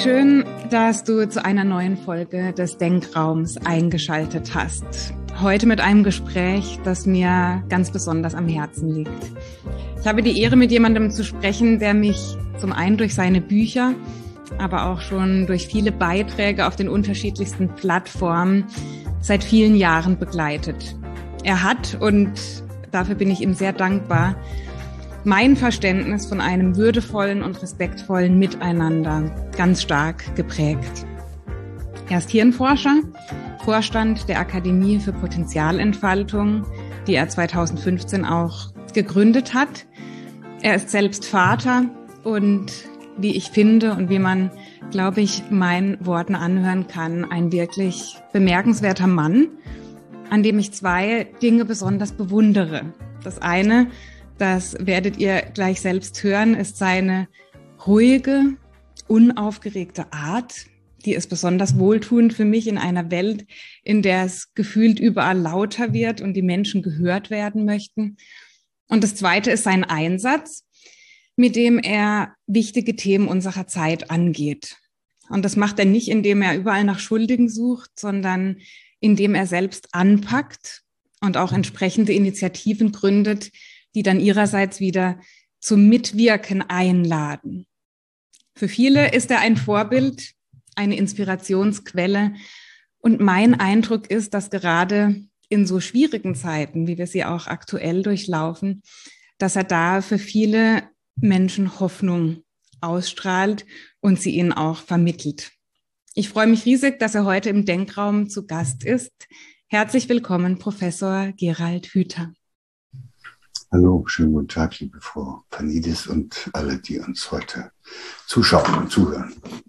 Schön, dass du zu einer neuen Folge des Denkraums eingeschaltet hast. Heute mit einem Gespräch, das mir ganz besonders am Herzen liegt. Ich habe die Ehre, mit jemandem zu sprechen, der mich zum einen durch seine Bücher, aber auch schon durch viele Beiträge auf den unterschiedlichsten Plattformen seit vielen Jahren begleitet. Er hat, und dafür bin ich ihm sehr dankbar, mein Verständnis von einem würdevollen und respektvollen Miteinander ganz stark geprägt. Er ist Hirnforscher, Vorstand der Akademie für Potenzialentfaltung, die er 2015 auch gegründet hat. Er ist selbst Vater und, wie ich finde und wie man, glaube ich, meinen Worten anhören kann, ein wirklich bemerkenswerter Mann, an dem ich zwei Dinge besonders bewundere. Das eine, das werdet ihr gleich selbst hören, ist seine ruhige, unaufgeregte Art. Die ist besonders wohltuend für mich in einer Welt, in der es gefühlt überall lauter wird und die Menschen gehört werden möchten. Und das Zweite ist sein Einsatz, mit dem er wichtige Themen unserer Zeit angeht. Und das macht er nicht, indem er überall nach Schuldigen sucht, sondern indem er selbst anpackt und auch entsprechende Initiativen gründet, die dann ihrerseits wieder zum Mitwirken einladen. Für viele ist er ein Vorbild, eine Inspirationsquelle. Und mein Eindruck ist, dass gerade in so schwierigen Zeiten, wie wir sie auch aktuell durchlaufen, dass er da für viele Menschen Hoffnung ausstrahlt und sie ihnen auch vermittelt. Ich freue mich riesig, dass er heute im Denkraum zu Gast ist. Herzlich willkommen, Professor Gerald Hüther. Hallo, schönen guten Tag, liebe Frau Panidis und alle, die uns heute zuschauen und zuhören.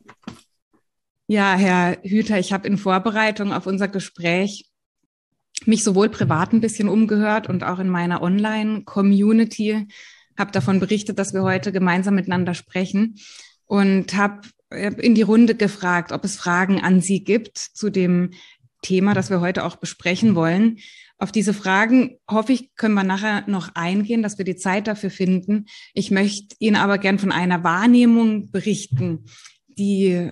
Ja, Herr Hüther, ich habe in Vorbereitung auf unser Gespräch mich sowohl privat ein bisschen umgehört und auch in meiner Online-Community, habe davon berichtet, dass wir heute gemeinsam miteinander sprechen und habe in die Runde gefragt, ob es Fragen an Sie gibt zu dem Thema, das wir heute auch besprechen wollen. Auf diese Fragen, hoffe ich, können wir nachher noch eingehen, dass wir die Zeit dafür finden. Ich möchte Ihnen aber gern von einer Wahrnehmung berichten, die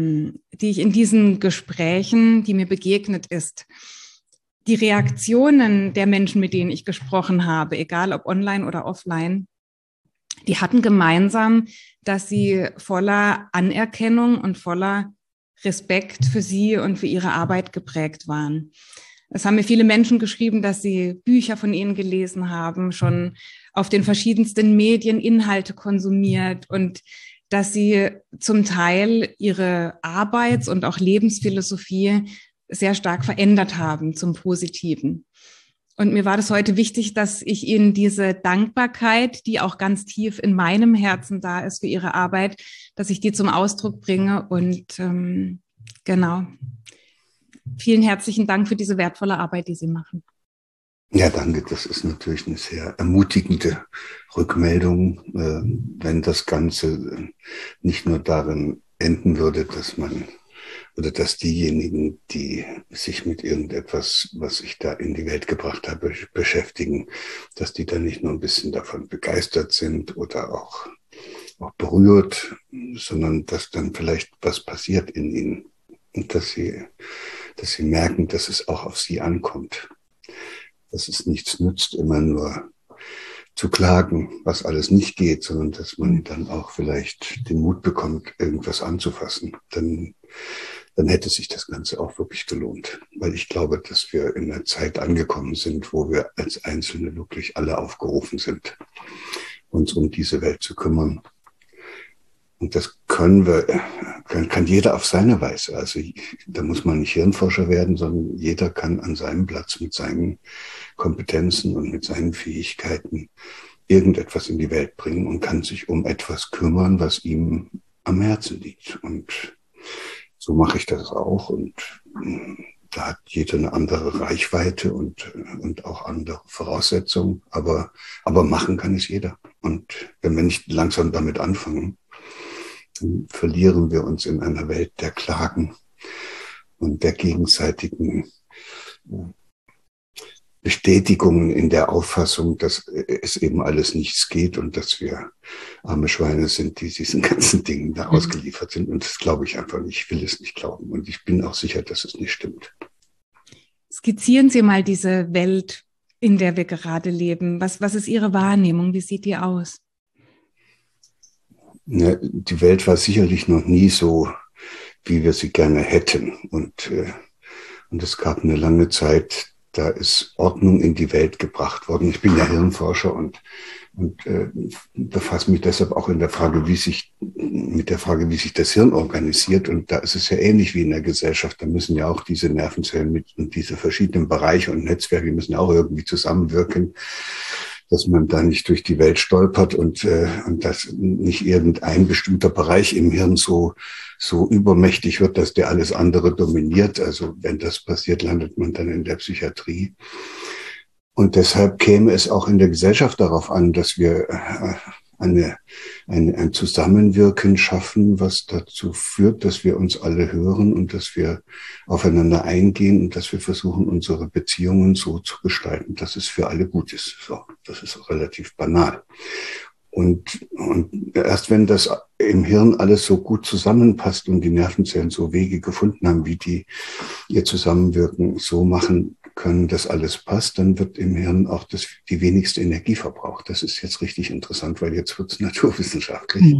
ich in diesen Gesprächen, die mir begegnet ist. Die Reaktionen der Menschen, mit denen ich gesprochen habe, egal ob online oder offline, die hatten gemeinsam, dass sie voller Anerkennung und voller Respekt für sie und für ihre Arbeit geprägt waren. Es haben mir viele Menschen geschrieben, dass sie Bücher von ihnen gelesen haben, schon auf den verschiedensten Medien Inhalte konsumiert und dass sie zum Teil ihre Arbeits- und auch Lebensphilosophie sehr stark verändert haben zum Positiven. Und mir war das heute wichtig, dass ich Ihnen diese Dankbarkeit, die auch ganz tief in meinem Herzen da ist für Ihre Arbeit, dass ich die zum Ausdruck bringe. Und genau, vielen herzlichen Dank für diese wertvolle Arbeit, die Sie machen. Ja, danke. Das ist natürlich eine sehr ermutigende Rückmeldung, wenn das Ganze nicht nur darin enden würde, dass man oder dass diejenigen, die sich mit irgendetwas, was ich da in die Welt gebracht habe, beschäftigen, dass die dann nicht nur ein bisschen davon begeistert sind oder auch berührt, sondern dass dann vielleicht was passiert in ihnen und dass sie merken, dass es auch auf sie ankommt. Dass es nichts nützt, immer nur zu klagen, was alles nicht geht, sondern dass man dann auch vielleicht den Mut bekommt, irgendwas anzufassen. Dann hätte sich das Ganze auch wirklich gelohnt. Weil ich glaube, dass wir in einer Zeit angekommen sind, wo wir als Einzelne wirklich alle aufgerufen sind, uns um diese Welt zu kümmern. Und das kann jeder auf seine Weise. Also da muss man nicht Hirnforscher werden, sondern jeder kann an seinem Platz mit seinen Kompetenzen und mit seinen Fähigkeiten irgendetwas in die Welt bringen und kann sich um etwas kümmern, was ihm am Herzen liegt. Und so mache ich das auch. Und da hat jeder eine andere Reichweite und auch andere Voraussetzungen. Aber machen kann es jeder. Und wenn wir nicht langsam damit anfangen, dann verlieren wir uns in einer Welt der Klagen und der gegenseitigen Bestätigungen in der Auffassung, dass es eben alles nichts geht und dass wir arme Schweine sind, die diesen ganzen Dingen da ausgeliefert sind. Und das glaube ich einfach nicht. Ich will es nicht glauben. Und ich bin auch sicher, dass es nicht stimmt. Skizzieren Sie mal diese Welt, in der wir gerade leben. Was ist Ihre Wahrnehmung? Wie sieht die aus? Ja, die Welt war sicherlich noch nie so, wie wir sie gerne hätten. Und es gab eine lange Zeit, da ist Ordnung in die Welt gebracht worden. Ich bin ja Hirnforscher und befasse mich deshalb auch mit der Frage, wie sich das Hirn organisiert. Und da ist es ja ähnlich wie in der Gesellschaft. Da müssen ja auch diese Nervenzellen mit und diese verschiedenen Bereiche und Netzwerke müssen ja auch irgendwie zusammenwirken, dass man da nicht durch die Welt stolpert und dass nicht irgendein bestimmter Bereich im Hirn so übermächtig wird, dass der alles andere dominiert. Also wenn das passiert, landet man dann in der Psychiatrie. Und deshalb käme es auch in der Gesellschaft darauf an, dass wir ein Zusammenwirken schaffen, was dazu führt, dass wir uns alle hören und dass wir aufeinander eingehen und dass wir versuchen, unsere Beziehungen so zu gestalten, dass es für alle gut ist. So, das ist auch relativ banal. Und erst wenn das im Hirn alles so gut zusammenpasst und die Nervenzellen so Wege gefunden haben, wie die ihr Zusammenwirken so machen können, dass alles passt, dann wird im Hirn auch die wenigste Energie verbraucht. Das ist jetzt richtig interessant, weil jetzt wird es naturwissenschaftlich.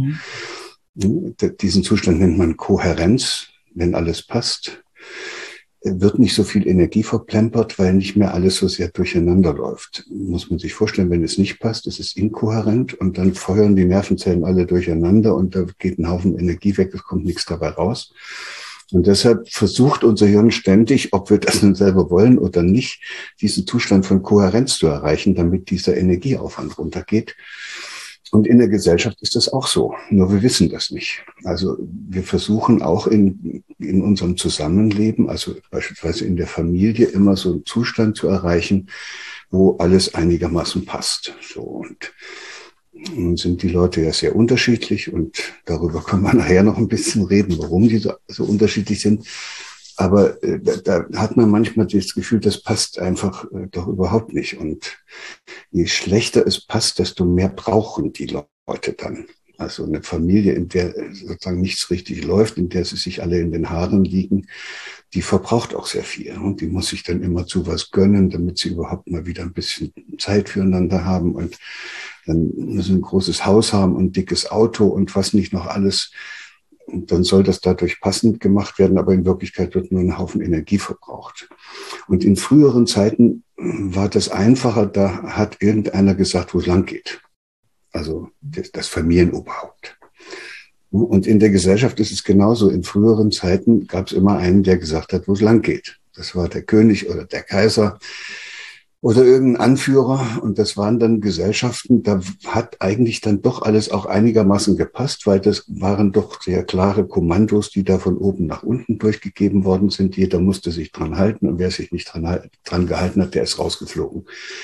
Diesen Zustand nennt man Kohärenz, wenn alles passt. Wird nicht so viel Energie verplempert, weil nicht mehr alles so sehr durcheinander läuft. Muss man sich vorstellen, wenn es nicht passt, ist es inkohärent und dann feuern die Nervenzellen alle durcheinander und da geht ein Haufen Energie weg, es kommt nichts dabei raus. Und deshalb versucht unser Hirn ständig, ob wir das nun selber wollen oder nicht, diesen Zustand von Kohärenz zu erreichen, damit dieser Energieaufwand runtergeht. Und in der Gesellschaft ist das auch so, nur wir wissen das nicht. Also wir versuchen auch in unserem Zusammenleben, also beispielsweise in der Familie, immer so einen Zustand zu erreichen, wo alles einigermaßen passt. So, und nun sind die Leute ja sehr unterschiedlich und darüber können wir nachher noch ein bisschen reden, warum die so unterschiedlich sind. Aber da hat man manchmal das Gefühl, das passt einfach doch überhaupt nicht. Und je schlechter es passt, desto mehr brauchen die Leute dann. Also eine Familie, in der sozusagen nichts richtig läuft, in der sie sich alle in den Haaren liegen, die verbraucht auch sehr viel. Und die muss sich dann immer zu was gönnen, damit sie überhaupt mal wieder ein bisschen Zeit füreinander haben. Und dann müssen sie ein großes Haus haben und ein dickes Auto und was nicht noch alles. Und dann soll das dadurch passend gemacht werden, aber in Wirklichkeit wird nur ein Haufen Energie verbraucht. Und in früheren Zeiten war das einfacher, da hat irgendeiner gesagt, wo es lang geht. Also das Familienoberhaupt. Und in der Gesellschaft ist es genauso. In früheren Zeiten gab es immer einen, der gesagt hat, wo es lang geht. Das war der König oder der Kaiser oder irgendein Anführer. Und das waren dann Gesellschaften, da hat eigentlich dann doch alles auch einigermaßen gepasst, weil das waren doch sehr klare Kommandos, die da von oben nach unten durchgegeben worden sind. Jeder musste sich dran halten und wer sich nicht dran gehalten hat, der ist rausgeflogen.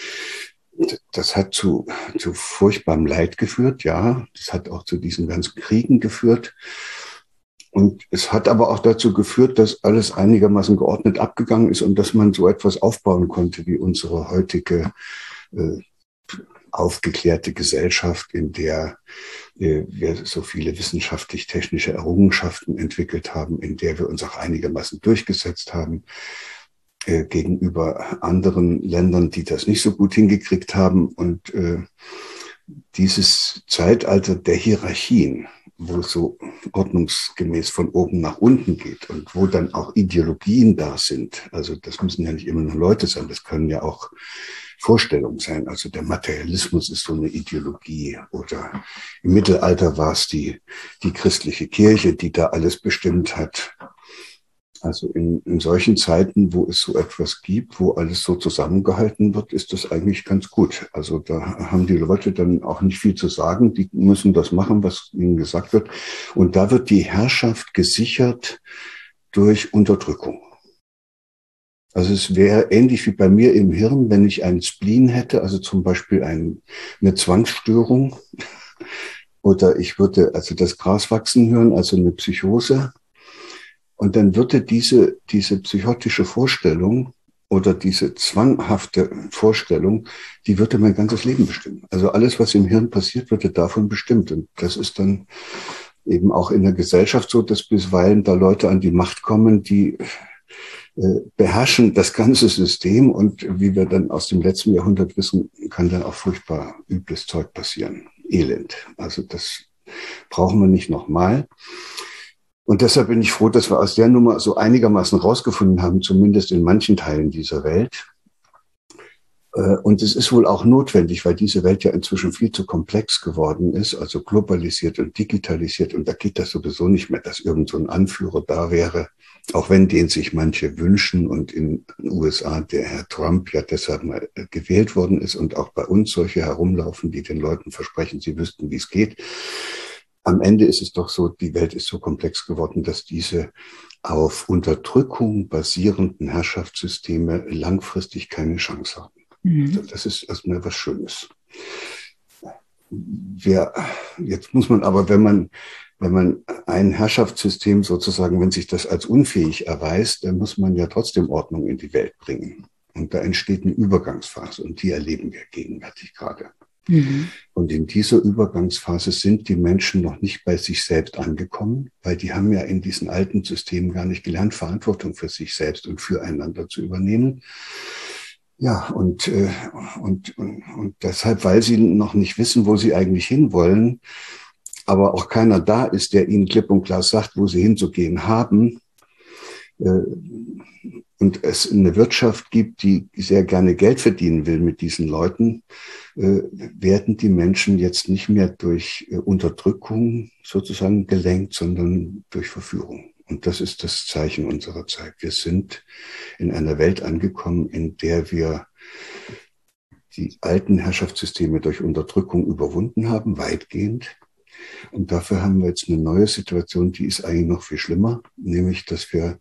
Das hat zu furchtbarem Leid geführt, ja. Das hat auch zu diesen ganzen Kriegen geführt. Und es hat aber auch dazu geführt, dass alles einigermaßen geordnet abgegangen ist und dass man so etwas aufbauen konnte wie unsere heutige aufgeklärte Gesellschaft, in der wir so viele wissenschaftlich-technische Errungenschaften entwickelt haben, in der wir uns auch einigermaßen durchgesetzt haben gegenüber anderen Ländern, die das nicht so gut hingekriegt haben. Und dieses Zeitalter der Hierarchien, wo es so ordnungsgemäß von oben nach unten geht und wo dann auch Ideologien da sind. Also das müssen ja nicht immer nur Leute sein, das können ja auch Vorstellungen sein. Also der Materialismus ist so eine Ideologie oder im Mittelalter war es die christliche Kirche, die da alles bestimmt hat. Also in solchen Zeiten, wo es so etwas gibt, wo alles so zusammengehalten wird, ist das eigentlich ganz gut. Also da haben die Leute dann auch nicht viel zu sagen. Die müssen das machen, was ihnen gesagt wird. Und da wird die Herrschaft gesichert durch Unterdrückung. Also es wäre ähnlich wie bei mir im Hirn, wenn ich einen Spleen hätte, also zum Beispiel eine Zwangsstörung. Oder ich würde also das Gras wachsen hören, also eine Psychose. Und dann würde diese psychotische Vorstellung oder diese zwanghafte Vorstellung, die würde mein ganzes Leben bestimmen. Also alles, was im Hirn passiert, würde davon bestimmt. Und das ist dann eben auch in der Gesellschaft so, dass bisweilen da Leute an die Macht kommen, die beherrschen das ganze System. Und wie wir dann aus dem letzten Jahrhundert wissen, kann dann auch furchtbar übles Zeug passieren. Elend. Also das brauchen wir nicht nochmal. Und deshalb bin ich froh, dass wir aus der Nummer so einigermaßen rausgefunden haben, zumindest in manchen Teilen dieser Welt. Und es ist wohl auch notwendig, weil diese Welt ja inzwischen viel zu komplex geworden ist, also globalisiert und digitalisiert. Und da geht das sowieso nicht mehr, dass irgend so ein Anführer da wäre, auch wenn den sich manche wünschen. Und in den USA der Herr Trump ja deshalb mal gewählt worden ist und auch bei uns solche herumlaufen, die den Leuten versprechen, sie wüssten, wie es geht. Am Ende ist es doch so, die Welt ist so komplex geworden, dass diese auf Unterdrückung basierenden Herrschaftssysteme langfristig keine Chance haben. Also das ist erstmal was Schönes. Jetzt muss man aber, wenn man ein Herrschaftssystem sozusagen, wenn sich das als unfähig erweist, dann muss man ja trotzdem Ordnung in die Welt bringen. Und da entsteht eine Übergangsphase und die erleben wir gegenwärtig gerade. Und in dieser Übergangsphase sind die Menschen noch nicht bei sich selbst angekommen, weil die haben ja in diesen alten Systemen gar nicht gelernt, Verantwortung für sich selbst und füreinander zu übernehmen. Ja, und deshalb, weil sie noch nicht wissen, wo sie eigentlich hinwollen, aber auch keiner da ist, der ihnen klipp und klar sagt, wo sie hinzugehen haben, und es eine Wirtschaft gibt, die sehr gerne Geld verdienen will mit diesen Leuten, werden die Menschen jetzt nicht mehr durch Unterdrückung sozusagen gelenkt, sondern durch Verführung. Und das ist das Zeichen unserer Zeit. Wir sind in einer Welt angekommen, in der wir die alten Herrschaftssysteme durch Unterdrückung überwunden haben, weitgehend. Und dafür haben wir jetzt eine neue Situation, die ist eigentlich noch viel schlimmer, nämlich, dass wir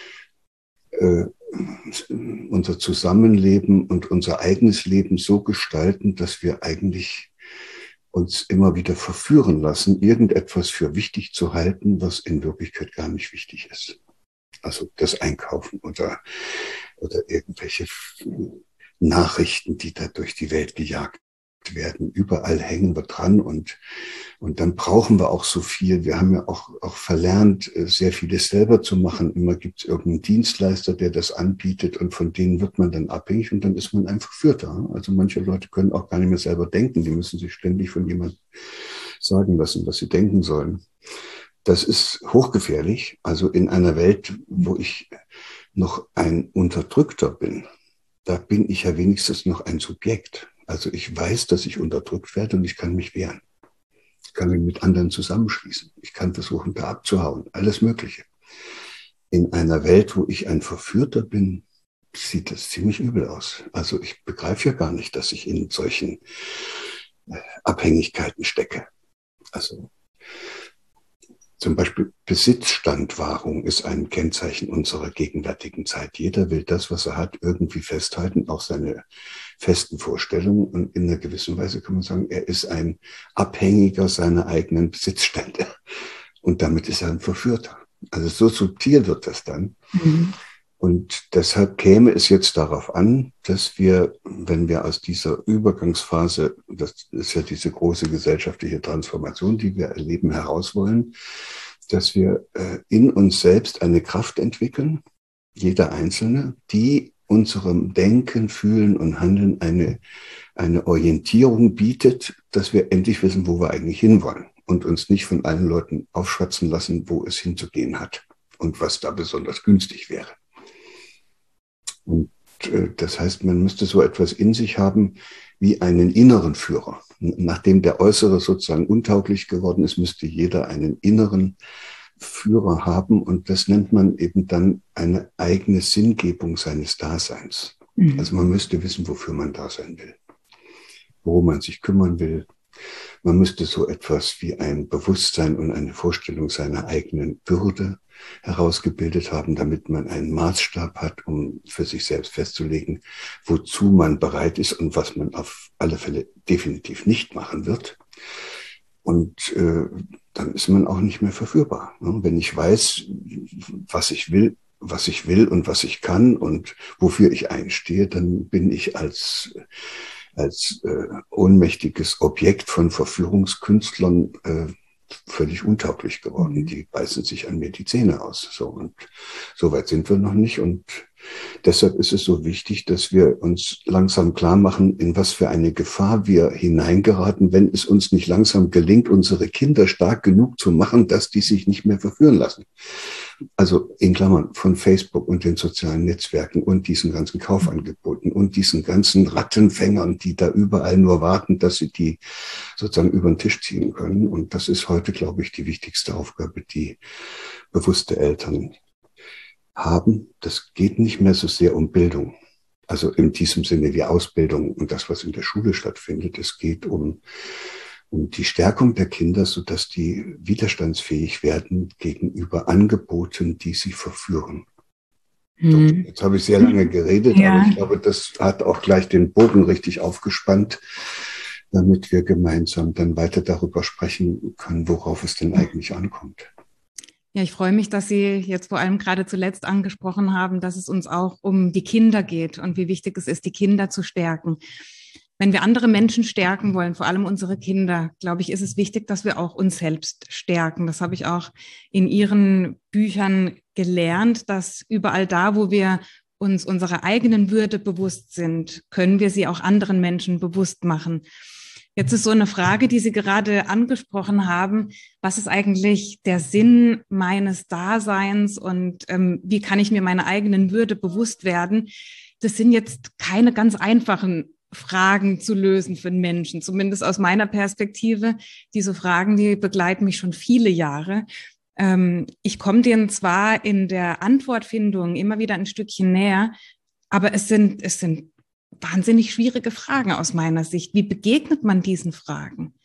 unser Zusammenleben und unser eigenes Leben so gestalten, dass wir eigentlich uns immer wieder verführen lassen, irgendetwas für wichtig zu halten, was in Wirklichkeit gar nicht wichtig ist. Also das Einkaufen oder irgendwelche Nachrichten, die da durch die Welt gejagt werden. Überall hängen wir dran und dann brauchen wir auch so viel. Wir haben ja auch verlernt, sehr vieles selber zu machen. Immer gibt es irgendeinen Dienstleister, der das anbietet und von denen wird man dann abhängig und dann ist man ein Verführter. Also manche Leute können auch gar nicht mehr selber denken. Die müssen sich ständig von jemandem sagen lassen, was sie denken sollen. Das ist hochgefährlich. Also in einer Welt, wo ich noch ein Unterdrückter bin, da bin ich ja wenigstens noch ein Subjekt. Also ich weiß, dass ich unterdrückt werde und ich kann mich wehren. Ich kann mich mit anderen zusammenschließen. Ich kann versuchen, da abzuhauen. Alles Mögliche. In einer Welt, wo ich ein Verführter bin, sieht das ziemlich übel aus. Also ich begreife ja gar nicht, dass ich in solchen Abhängigkeiten stecke. Also zum Beispiel Besitzstandwahrung ist ein Kennzeichen unserer gegenwärtigen Zeit. Jeder will das, was er hat, irgendwie festhalten, auch seine festen Vorstellungen. Und in einer gewissen Weise kann man sagen, er ist ein Abhängiger seiner eigenen Besitzstände. Und damit ist er ein Verführter. Also so subtil wird das dann. Und deshalb käme es jetzt darauf an, dass wir, wenn wir aus dieser Übergangsphase, das ist ja diese große gesellschaftliche Transformation, die wir erleben, heraus wollen, dass wir in uns selbst eine Kraft entwickeln, jeder Einzelne, die unserem Denken, Fühlen und Handeln eine Orientierung bietet, dass wir endlich wissen, wo wir eigentlich hinwollen und uns nicht von allen Leuten aufschwatzen lassen, wo es hinzugehen hat und was da besonders günstig wäre. Und das heißt, man müsste so etwas in sich haben wie einen inneren Führer. Nachdem der Äußere sozusagen untauglich geworden ist, müsste jeder einen inneren Führer haben. Und das nennt man eben dann eine eigene Sinngebung seines Daseins. Also man müsste wissen, wofür man da sein will, worum man sich kümmern will. Man müsste so etwas wie ein Bewusstsein und eine Vorstellung seiner eigenen Würde herausgebildet haben, damit man einen Maßstab hat, um für sich selbst festzulegen, wozu man bereit ist und was man auf alle Fälle definitiv nicht machen wird. Und dann ist man auch nicht mehr verführbar. Wenn ich weiß, was ich will, was ich will und was ich kann und wofür ich einstehe, dann bin ich als ohnmächtiges Objekt von Verführungskünstlern völlig untauglich geworden. Die beißen sich an mir die Zähne aus. So, und so weit sind wir noch nicht. Und deshalb ist es so wichtig, dass wir uns langsam klar machen, in was für eine Gefahr wir hineingeraten, wenn es uns nicht langsam gelingt, unsere Kinder stark genug zu machen, dass die sich nicht mehr verführen lassen. Also in Klammern von Facebook und den sozialen Netzwerken und diesen ganzen Kaufangeboten und diesen ganzen Rattenfängern, die da überall nur warten, dass sie die sozusagen über den Tisch ziehen können. Und das ist heute, glaube ich, die wichtigste Aufgabe, die bewusste Eltern haben. Das geht nicht mehr so sehr um Bildung. Also in diesem Sinne wie Ausbildung und das, was in der Schule stattfindet. Es geht um die Stärkung der Kinder, sodass die widerstandsfähig werden gegenüber Angeboten, die sie verführen. So, jetzt habe ich sehr lange geredet, aber ich glaube, das hat auch gleich den Bogen richtig aufgespannt, damit wir gemeinsam dann weiter darüber sprechen können, worauf es denn eigentlich ankommt. Ja, ich freue mich, dass Sie jetzt vor allem gerade zuletzt angesprochen haben, dass es uns auch um die Kinder geht und wie wichtig es ist, die Kinder zu stärken. Wenn wir andere Menschen stärken wollen, vor allem unsere Kinder, glaube ich, ist es wichtig, dass wir auch uns selbst stärken. Das habe ich auch in Ihren Büchern gelernt, dass überall da, wo wir uns unserer eigenen Würde bewusst sind, können wir sie auch anderen Menschen bewusst machen. Jetzt ist so eine Frage, die Sie gerade angesprochen haben. Was ist eigentlich der Sinn meines Daseins und wie kann ich mir meiner eigenen Würde bewusst werden? Das sind jetzt keine ganz einfachen Fragen zu lösen für den Menschen, zumindest aus meiner Perspektive. Diese Fragen, die begleiten mich schon viele Jahre. Ich komme denen zwar in der Antwortfindung immer wieder ein Stückchen näher, aber es sind wahnsinnig schwierige Fragen aus meiner Sicht. Wie begegnet man diesen Fragen?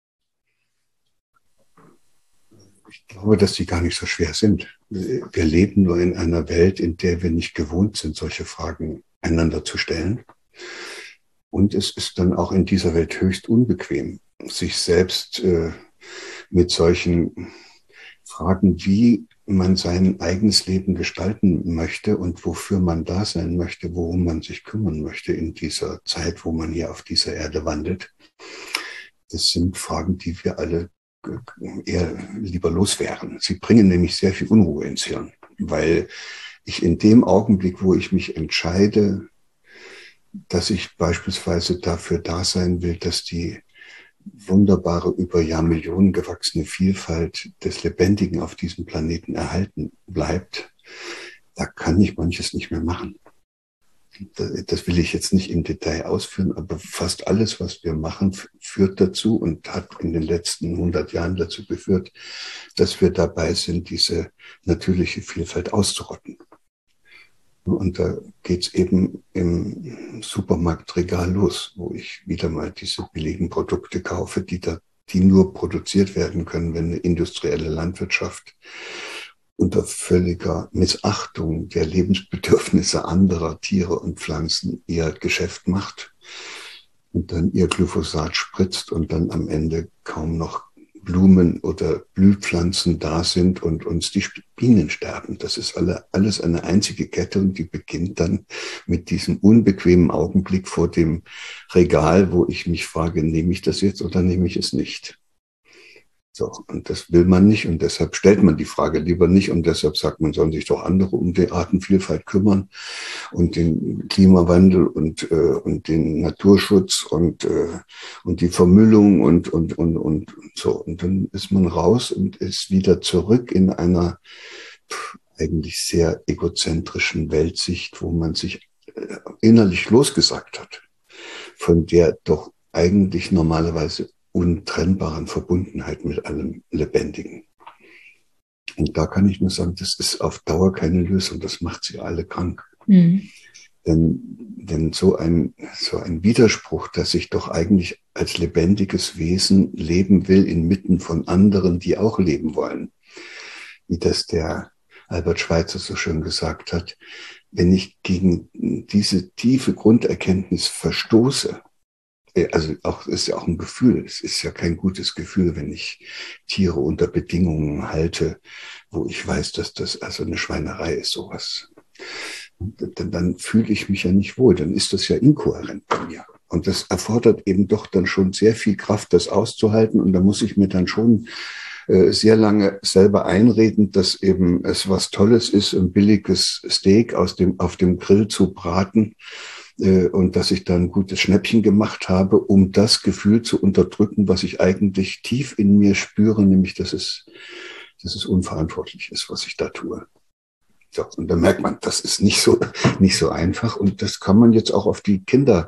Ich glaube, dass die gar nicht so schwer sind. Wir leben nur in einer Welt, in der wir nicht gewohnt sind, solche Fragen einander zu stellen. Und es ist dann auch in dieser Welt höchst unbequem, sich selbst mit solchen Fragen, wie man sein eigenes Leben gestalten möchte und wofür man da sein möchte, worum man sich kümmern möchte in dieser Zeit, wo man hier auf dieser Erde wandelt. Das sind Fragen, die wir alle eher lieber loswerden. Sie bringen nämlich sehr viel Unruhe ins Hirn, weil ich in dem Augenblick, wo ich mich entscheide, dass ich beispielsweise dafür da sein will, dass die wunderbare, über Jahrmillionen gewachsene Vielfalt des Lebendigen auf diesem Planeten erhalten bleibt, da kann ich manches nicht mehr machen. Das will ich jetzt nicht im Detail ausführen, aber fast alles, was wir machen, führt dazu und hat in den letzten 100 Jahren dazu geführt, dass wir dabei sind, diese natürliche Vielfalt auszurotten. Und da geht's eben im Supermarktregal los, wo ich wieder mal diese billigen Produkte kaufe, die nur produziert werden können, wenn eine industrielle Landwirtschaft unter völliger Missachtung der Lebensbedürfnisse anderer Tiere und Pflanzen ihr Geschäft macht und dann ihr Glyphosat spritzt und dann am Ende kaum noch Blumen oder Blühpflanzen da sind und uns die Bienen sterben. Das ist alles eine einzige Kette und die beginnt dann mit diesem unbequemen Augenblick vor dem Regal, wo ich mich frage, nehme ich das jetzt oder nehme ich es nicht? So, und das will man nicht und deshalb stellt man die Frage lieber nicht und deshalb sagt man, sollen sich doch andere um die Artenvielfalt kümmern und den Klimawandel und den Naturschutz und die Vermüllung und so. Und dann ist man raus und ist wieder zurück in einer eigentlich sehr egozentrischen Weltsicht, wo man sich innerlich losgesagt hat, von der doch eigentlich normalerweise untrennbaren Verbundenheit mit allem Lebendigen. Und da kann ich nur sagen, das ist auf Dauer keine Lösung, das macht sie alle krank. Mhm. Denn so ein Widerspruch, dass ich doch eigentlich als lebendiges Wesen leben will inmitten von anderen, die auch leben wollen, wie das der Albert Schweitzer so schön gesagt hat, wenn ich gegen diese tiefe Grunderkenntnis verstoße, Also auch, ist ja auch ein Gefühl. Es ist ja kein gutes Gefühl, wenn ich Tiere unter Bedingungen halte, wo ich weiß, dass das also eine Schweinerei ist, sowas. Dann fühle ich mich ja nicht wohl. Dann ist das ja inkohärent bei mir. Und das erfordert eben doch dann schon sehr viel Kraft, das auszuhalten. Und da muss ich mir dann schon sehr lange selber einreden, dass eben es was Tolles ist, ein billiges Steak auf dem Grill zu braten und dass ich da ein gutes Schnäppchen gemacht habe, um das Gefühl zu unterdrücken, was ich eigentlich tief in mir spüre, nämlich dass es unverantwortlich ist, was ich da tue. So, und da merkt man, das ist nicht so einfach und das kann man jetzt auch auf die Kinder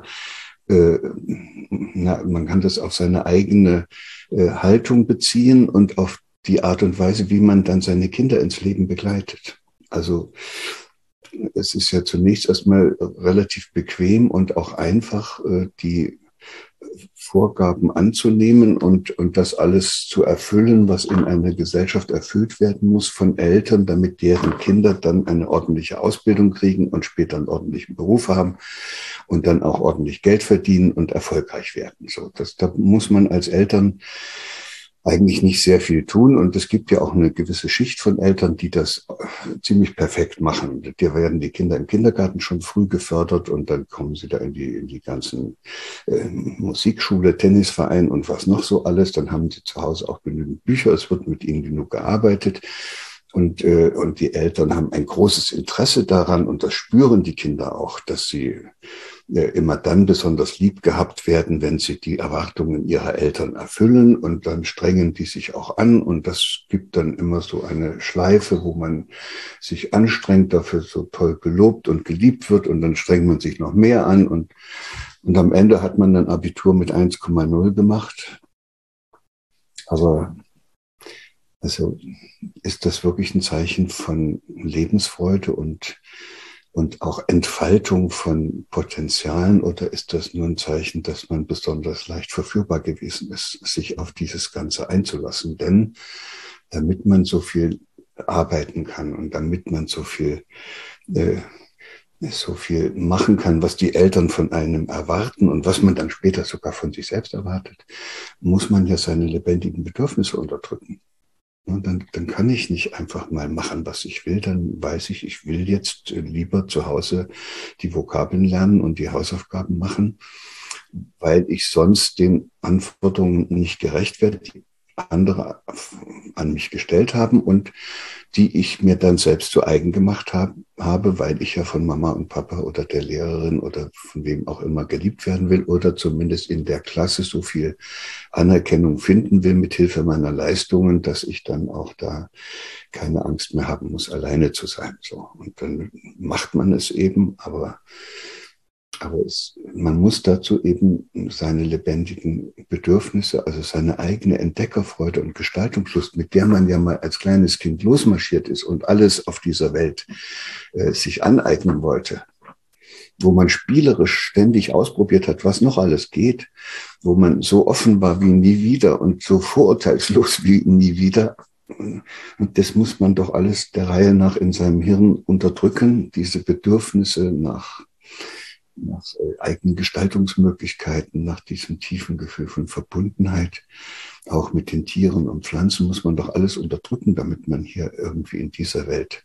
man kann das auf seine eigene Haltung beziehen und auf die Art und Weise, wie man dann seine Kinder ins Leben begleitet. Also es ist ja zunächst erstmal relativ bequem und auch einfach, die Vorgaben anzunehmen und das alles zu erfüllen, was in einer Gesellschaft erfüllt werden muss von Eltern, damit deren Kinder dann eine ordentliche Ausbildung kriegen und später einen ordentlichen Beruf haben und dann auch ordentlich Geld verdienen und erfolgreich werden. So, da muss man als Eltern eigentlich nicht sehr viel tun. Und es gibt ja auch eine gewisse Schicht von Eltern, die das ziemlich perfekt machen. Da werden die Kinder im Kindergarten schon früh gefördert und dann kommen sie da in die ganzen Musikschule, Tennisverein und was noch so alles. Dann haben sie zu Hause auch genügend Bücher. Es wird mit ihnen genug gearbeitet. Und die Eltern haben ein großes Interesse daran und das spüren die Kinder auch, dass sie immer dann besonders lieb gehabt werden, wenn sie die Erwartungen ihrer Eltern erfüllen und dann strengen die sich auch an und das gibt dann immer so eine Schleife, wo man sich anstrengt, dafür so toll gelobt und geliebt wird und dann strengt man sich noch mehr an und am Ende hat man dann Abitur mit 1,0 gemacht. Aber also ist das wirklich ein Zeichen von Lebensfreude und auch Entfaltung von Potenzialen oder ist das nur ein Zeichen, dass man besonders leicht verführbar gewesen ist, sich auf dieses Ganze einzulassen? Denn damit man so viel arbeiten kann und damit man so viel machen kann, was die Eltern von einem erwarten und was man dann später sogar von sich selbst erwartet, muss man ja seine lebendigen Bedürfnisse unterdrücken. Und dann kann ich nicht einfach mal machen, was ich will. Dann weiß ich, ich will jetzt lieber zu Hause die Vokabeln lernen und die Hausaufgaben machen, weil ich sonst den Anforderungen nicht gerecht werde, die andere an mich gestellt haben und die ich mir dann selbst zu eigen gemacht habe, weil ich ja von Mama und Papa oder der Lehrerin oder von wem auch immer geliebt werden will oder zumindest in der Klasse so viel Anerkennung finden will mit Hilfe meiner Leistungen, dass ich dann auch da keine Angst mehr haben muss, alleine zu sein. So. Und dann macht man es eben, aber man muss dazu eben seine lebendigen Bedürfnisse, also seine eigene Entdeckerfreude und Gestaltungslust, mit der man ja mal als kleines Kind losmarschiert ist und alles auf dieser Welt sich aneignen wollte, wo man spielerisch ständig ausprobiert hat, was noch alles geht, wo man so offen war wie nie wieder und so vorurteilslos wie nie wieder. Und das muss man doch alles der Reihe nach in seinem Hirn unterdrücken, diese Bedürfnisse nach eigenen Gestaltungsmöglichkeiten, nach diesem tiefen Gefühl von Verbundenheit, auch mit den Tieren und Pflanzen muss man doch alles unterdrücken, damit man hier irgendwie in dieser Welt,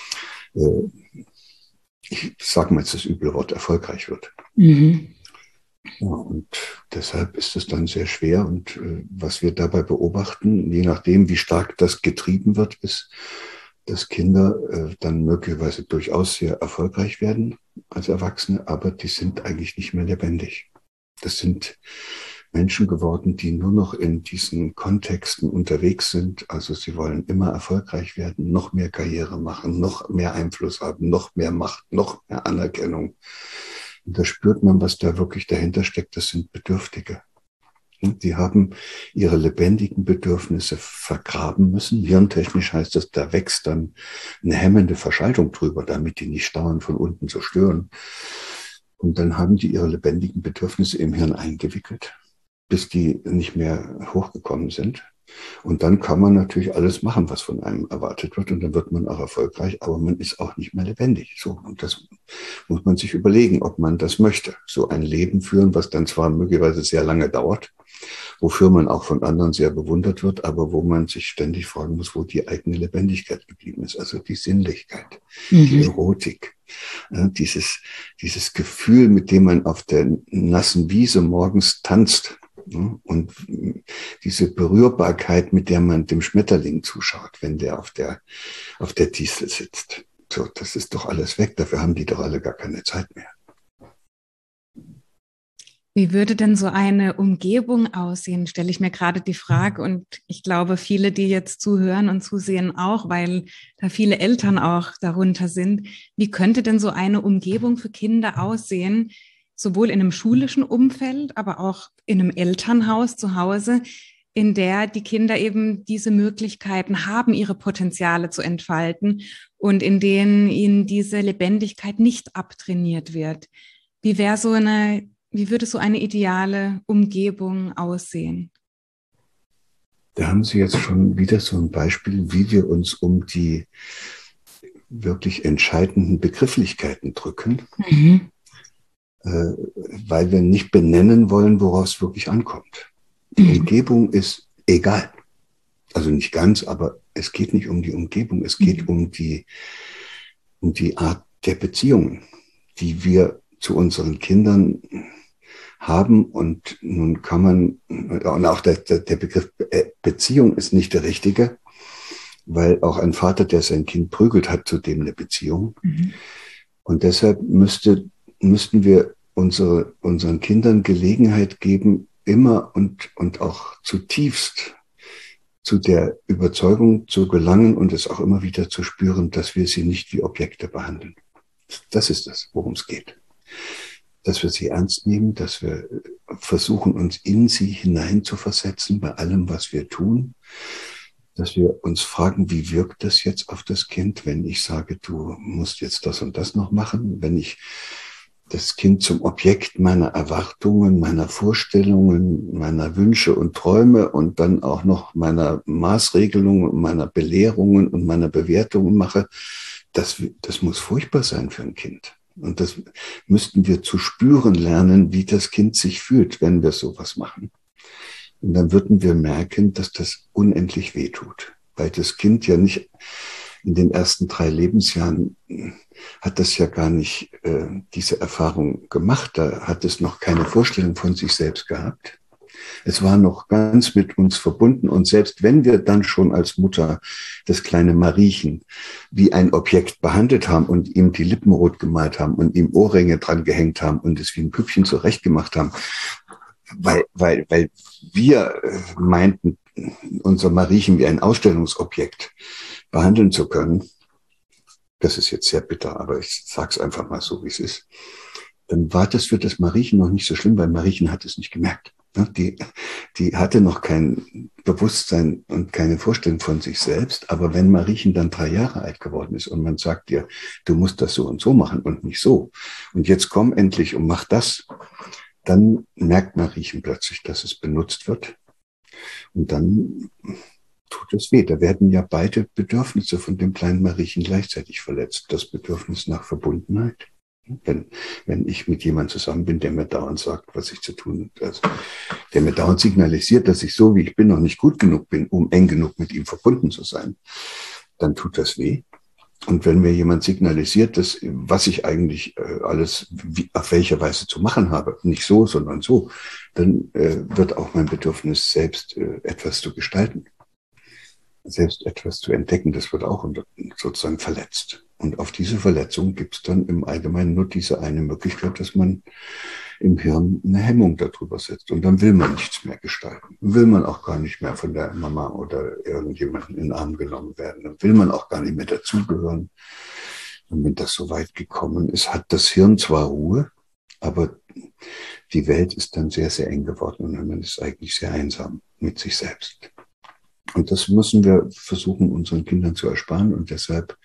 ich sage mal jetzt das üble Wort, erfolgreich wird. Mhm. Ja, und deshalb ist es dann sehr schwer und was wir dabei beobachten, je nachdem, wie stark das getrieben wird, ist, dass Kinder dann möglicherweise durchaus sehr erfolgreich werden als Erwachsene, aber die sind eigentlich nicht mehr lebendig. Das sind Menschen geworden, die nur noch in diesen Kontexten unterwegs sind. Also sie wollen immer erfolgreich werden, noch mehr Karriere machen, noch mehr Einfluss haben, noch mehr Macht, noch mehr Anerkennung. Und da spürt man, was da wirklich dahinter steckt. Das sind Bedürftige. Die haben ihre lebendigen Bedürfnisse vergraben müssen. Hirntechnisch heißt das, da wächst dann eine hemmende Verschaltung drüber, damit die nicht dauernd von unten so stören. Und dann haben die ihre lebendigen Bedürfnisse im Hirn eingewickelt, bis die nicht mehr hochgekommen sind. Und dann kann man natürlich alles machen, was von einem erwartet wird. Und dann wird man auch erfolgreich, aber man ist auch nicht mehr lebendig. So, und das muss man sich überlegen, ob man das möchte. So ein Leben führen, was dann zwar möglicherweise sehr lange dauert, wofür man auch von anderen sehr bewundert wird, aber wo man sich ständig fragen muss, wo die eigene Lebendigkeit geblieben ist. Also die Sinnlichkeit, die Erotik, dieses Gefühl, mit dem man auf der nassen Wiese morgens tanzt. Und diese Berührbarkeit, mit der man dem Schmetterling zuschaut, wenn der auf der Distel sitzt. So, das ist doch alles weg. Dafür haben die doch alle gar keine Zeit mehr. Wie würde denn so eine Umgebung aussehen, stelle ich mir gerade die Frage. Und ich glaube, viele, die jetzt zuhören und zusehen auch, weil da viele Eltern auch darunter sind. Wie könnte denn so eine Umgebung für Kinder aussehen, sowohl in einem schulischen Umfeld, aber auch in einem Elternhaus zu Hause, in der die Kinder eben diese Möglichkeiten haben, ihre Potenziale zu entfalten und in denen ihnen diese Lebendigkeit nicht abtrainiert wird? Wie würde so eine ideale Umgebung aussehen? Da haben Sie jetzt schon wieder so ein Beispiel, wie wir uns um die wirklich entscheidenden Begrifflichkeiten drücken. Weil wir nicht benennen wollen, worauf es wirklich ankommt. Die Umgebung ist egal. Also nicht ganz, aber es geht nicht um die Umgebung. Es geht um die Art der Beziehungen, die wir zu unseren Kindern haben. Und nun kann man, und auch der Begriff Beziehung ist nicht der richtige, weil auch ein Vater, der sein Kind prügelt, hat zudem eine Beziehung. Und deshalb müssten wir unseren Kindern Gelegenheit geben, immer und auch zutiefst zu der Überzeugung zu gelangen und es auch immer wieder zu spüren, dass wir sie nicht wie Objekte behandeln. Das ist das, worum es geht. Dass wir sie ernst nehmen, dass wir versuchen, uns in sie hineinzuversetzen bei allem, was wir tun. Dass wir uns fragen, wie wirkt das jetzt auf das Kind, wenn ich sage, du musst jetzt das und das noch machen, wenn ich das Kind zum Objekt meiner Erwartungen, meiner Vorstellungen, meiner Wünsche und Träume und dann auch noch meiner Maßregelungen, meiner Belehrungen und meiner Bewertungen mache. Das muss furchtbar sein für ein Kind. Und das müssten wir zu spüren lernen, wie das Kind sich fühlt, wenn wir sowas machen. Und dann würden wir merken, dass das unendlich wehtut. Weil das Kind ja nicht in den ersten 3 Lebensjahren hat das ja gar nicht diese Erfahrung gemacht. Da hat es noch keine Vorstellung von sich selbst gehabt. Es war noch ganz mit uns verbunden. Und selbst wenn wir dann schon als Mutter das kleine Mariechen wie ein Objekt behandelt haben und ihm die Lippen rot gemalt haben und ihm Ohrringe dran gehängt haben und es wie ein Püppchen zurechtgemacht haben, weil wir meinten, unser Mariechen wie ein Ausstellungsobjekt behandeln zu können, das ist jetzt sehr bitter, aber ich sage es einfach mal so, wie es ist, dann war das für das Mariechen noch nicht so schlimm, weil Mariechen hat es nicht gemerkt. Die hatte noch kein Bewusstsein und keine Vorstellung von sich selbst, aber wenn Mariechen dann 3 Jahre alt geworden ist und man sagt ihr, du musst das so und so machen und nicht so, und jetzt komm endlich und mach das, dann merkt Mariechen plötzlich, dass es benutzt wird. Und dann tut es weh. Da werden ja beide Bedürfnisse von dem kleinen Mariechen gleichzeitig verletzt. Das Bedürfnis nach Verbundenheit. Wenn ich mit jemandem zusammen bin, der mir dauernd sagt, was ich zu tun habe, also der mir dauernd signalisiert, dass ich so, wie ich bin, noch nicht gut genug bin, um eng genug mit ihm verbunden zu sein, dann tut das weh. Und wenn mir jemand signalisiert, dass, was ich eigentlich alles auf welche Weise zu machen habe, nicht so, sondern so, dann wird auch mein Bedürfnis, selbst etwas zu gestalten, selbst etwas zu entdecken, das wird auch sozusagen verletzt. Und auf diese Verletzung gibt es dann im Allgemeinen nur diese eine Möglichkeit, dass man im Hirn eine Hemmung darüber setzt. Und dann will man nichts mehr gestalten. Dann will man auch gar nicht mehr von der Mama oder irgendjemanden in den Arm genommen werden. Dann will man auch gar nicht mehr dazugehören. Und wenn das so weit gekommen ist, hat das Hirn zwar Ruhe, aber die Welt ist dann sehr, sehr eng geworden und man ist eigentlich sehr einsam mit sich selbst. Und das müssen wir versuchen, unseren Kindern zu ersparen. Und deshalb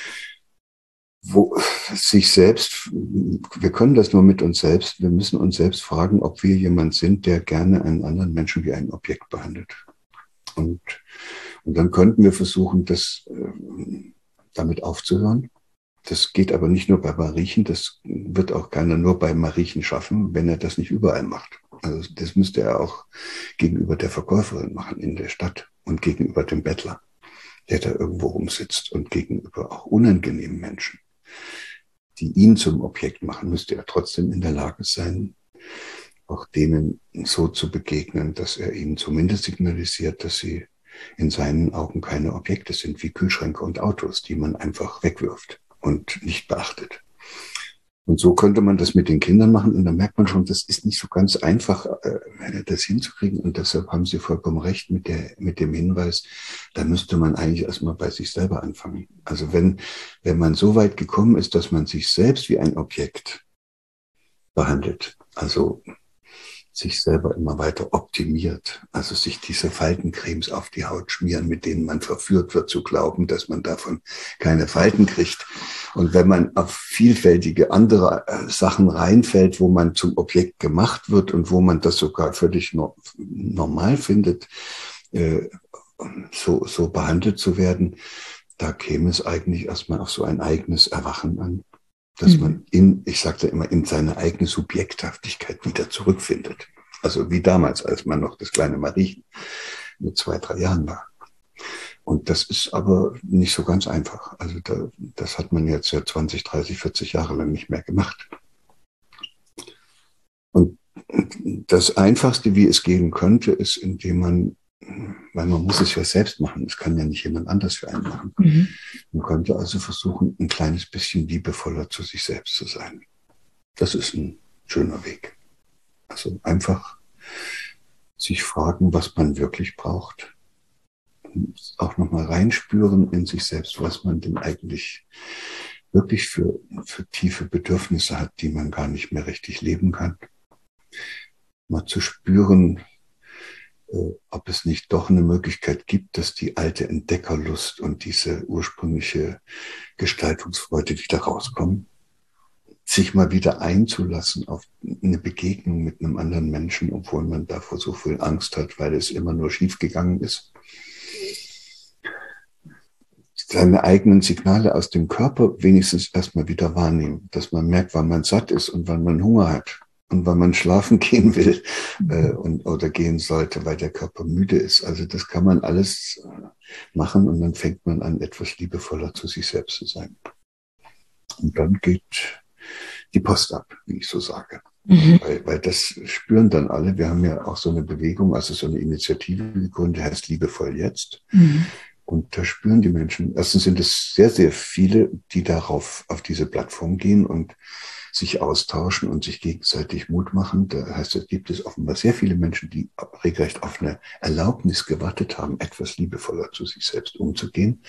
wir können das nur mit uns selbst. Wir müssen uns selbst fragen, ob wir jemand sind, der gerne einen anderen Menschen wie ein Objekt behandelt. Und dann könnten wir versuchen, damit aufzuhören. Das geht aber nicht nur bei Mariechen, das wird auch keiner nur bei Mariechen schaffen, wenn er das nicht überall macht. Also das müsste er auch gegenüber der Verkäuferin machen in der Stadt und gegenüber dem Bettler, der da irgendwo rumsitzt, und gegenüber auch unangenehmen Menschen, die ihn zum Objekt machen, müsste er trotzdem in der Lage sein, auch denen so zu begegnen, dass er ihnen zumindest signalisiert, dass sie in seinen Augen keine Objekte sind, wie Kühlschränke und Autos, die man einfach wegwirft und nicht beachtet. Und so könnte man das mit den Kindern machen, und da merkt man schon, das ist nicht so ganz einfach, das hinzukriegen, und deshalb haben Sie vollkommen recht mit dem Hinweis, da müsste man eigentlich erstmal bei sich selber anfangen. Also wenn man so weit gekommen ist, dass man sich selbst wie ein Objekt behandelt, also sich selber immer weiter optimiert, also sich diese Faltencremes auf die Haut schmieren, mit denen man verführt wird zu glauben, dass man davon keine Falten kriegt. Und wenn man auf vielfältige andere Sachen reinfällt, wo man zum Objekt gemacht wird und wo man das sogar völlig normal findet, so behandelt zu werden, da käme es eigentlich erstmal auf so ein eigenes Erwachen an, dass man ich sagte immer, in seine eigene Subjekthaftigkeit wieder zurückfindet. Also wie damals, als man noch das kleine Mariechen mit 2, 3 Jahren war. Und das ist aber nicht so ganz einfach. Also das hat man jetzt ja 20, 30, 40 Jahre lang nicht mehr gemacht. Und das Einfachste, wie es gehen könnte, ist, indem weil man muss es ja selbst machen, es kann ja nicht jemand anders für einen machen. Man könnte also versuchen, ein kleines bisschen liebevoller zu sich selbst zu sein. Das ist ein schöner Weg. Also einfach sich fragen, was man wirklich braucht. Und auch nochmal reinspüren in sich selbst, was man denn eigentlich wirklich für tiefe Bedürfnisse hat, die man gar nicht mehr richtig leben kann. Mal zu spüren, ob es nicht doch eine Möglichkeit gibt, dass die alte Entdeckerlust und diese ursprüngliche Gestaltungsfreude wieder rauskommen. Sich mal wieder einzulassen auf eine Begegnung mit einem anderen Menschen, obwohl man davor so viel Angst hat, weil es immer nur schief gegangen ist. Seine eigenen Signale aus dem Körper wenigstens erstmal wieder wahrnehmen, dass man merkt, wann man satt ist und wann man Hunger hat. Und wann man schlafen gehen will oder gehen sollte, weil der Körper müde ist. Also das kann man alles machen, und dann fängt man an, etwas liebevoller zu sich selbst zu sein. Und dann geht die Post ab, wie ich so sage. Weil das spüren dann alle. Wir haben ja auch so eine Bewegung, also so eine Initiative gegründet, heißt Liebevoll jetzt. Und da spüren die Menschen. Erstens sind es sehr, sehr viele, die auf diese Plattform gehen und sich austauschen und sich gegenseitig Mut machen. Da heißt es, gibt es offenbar sehr viele Menschen, die regelrecht auf eine Erlaubnis gewartet haben, etwas liebevoller zu sich selbst umzugehen.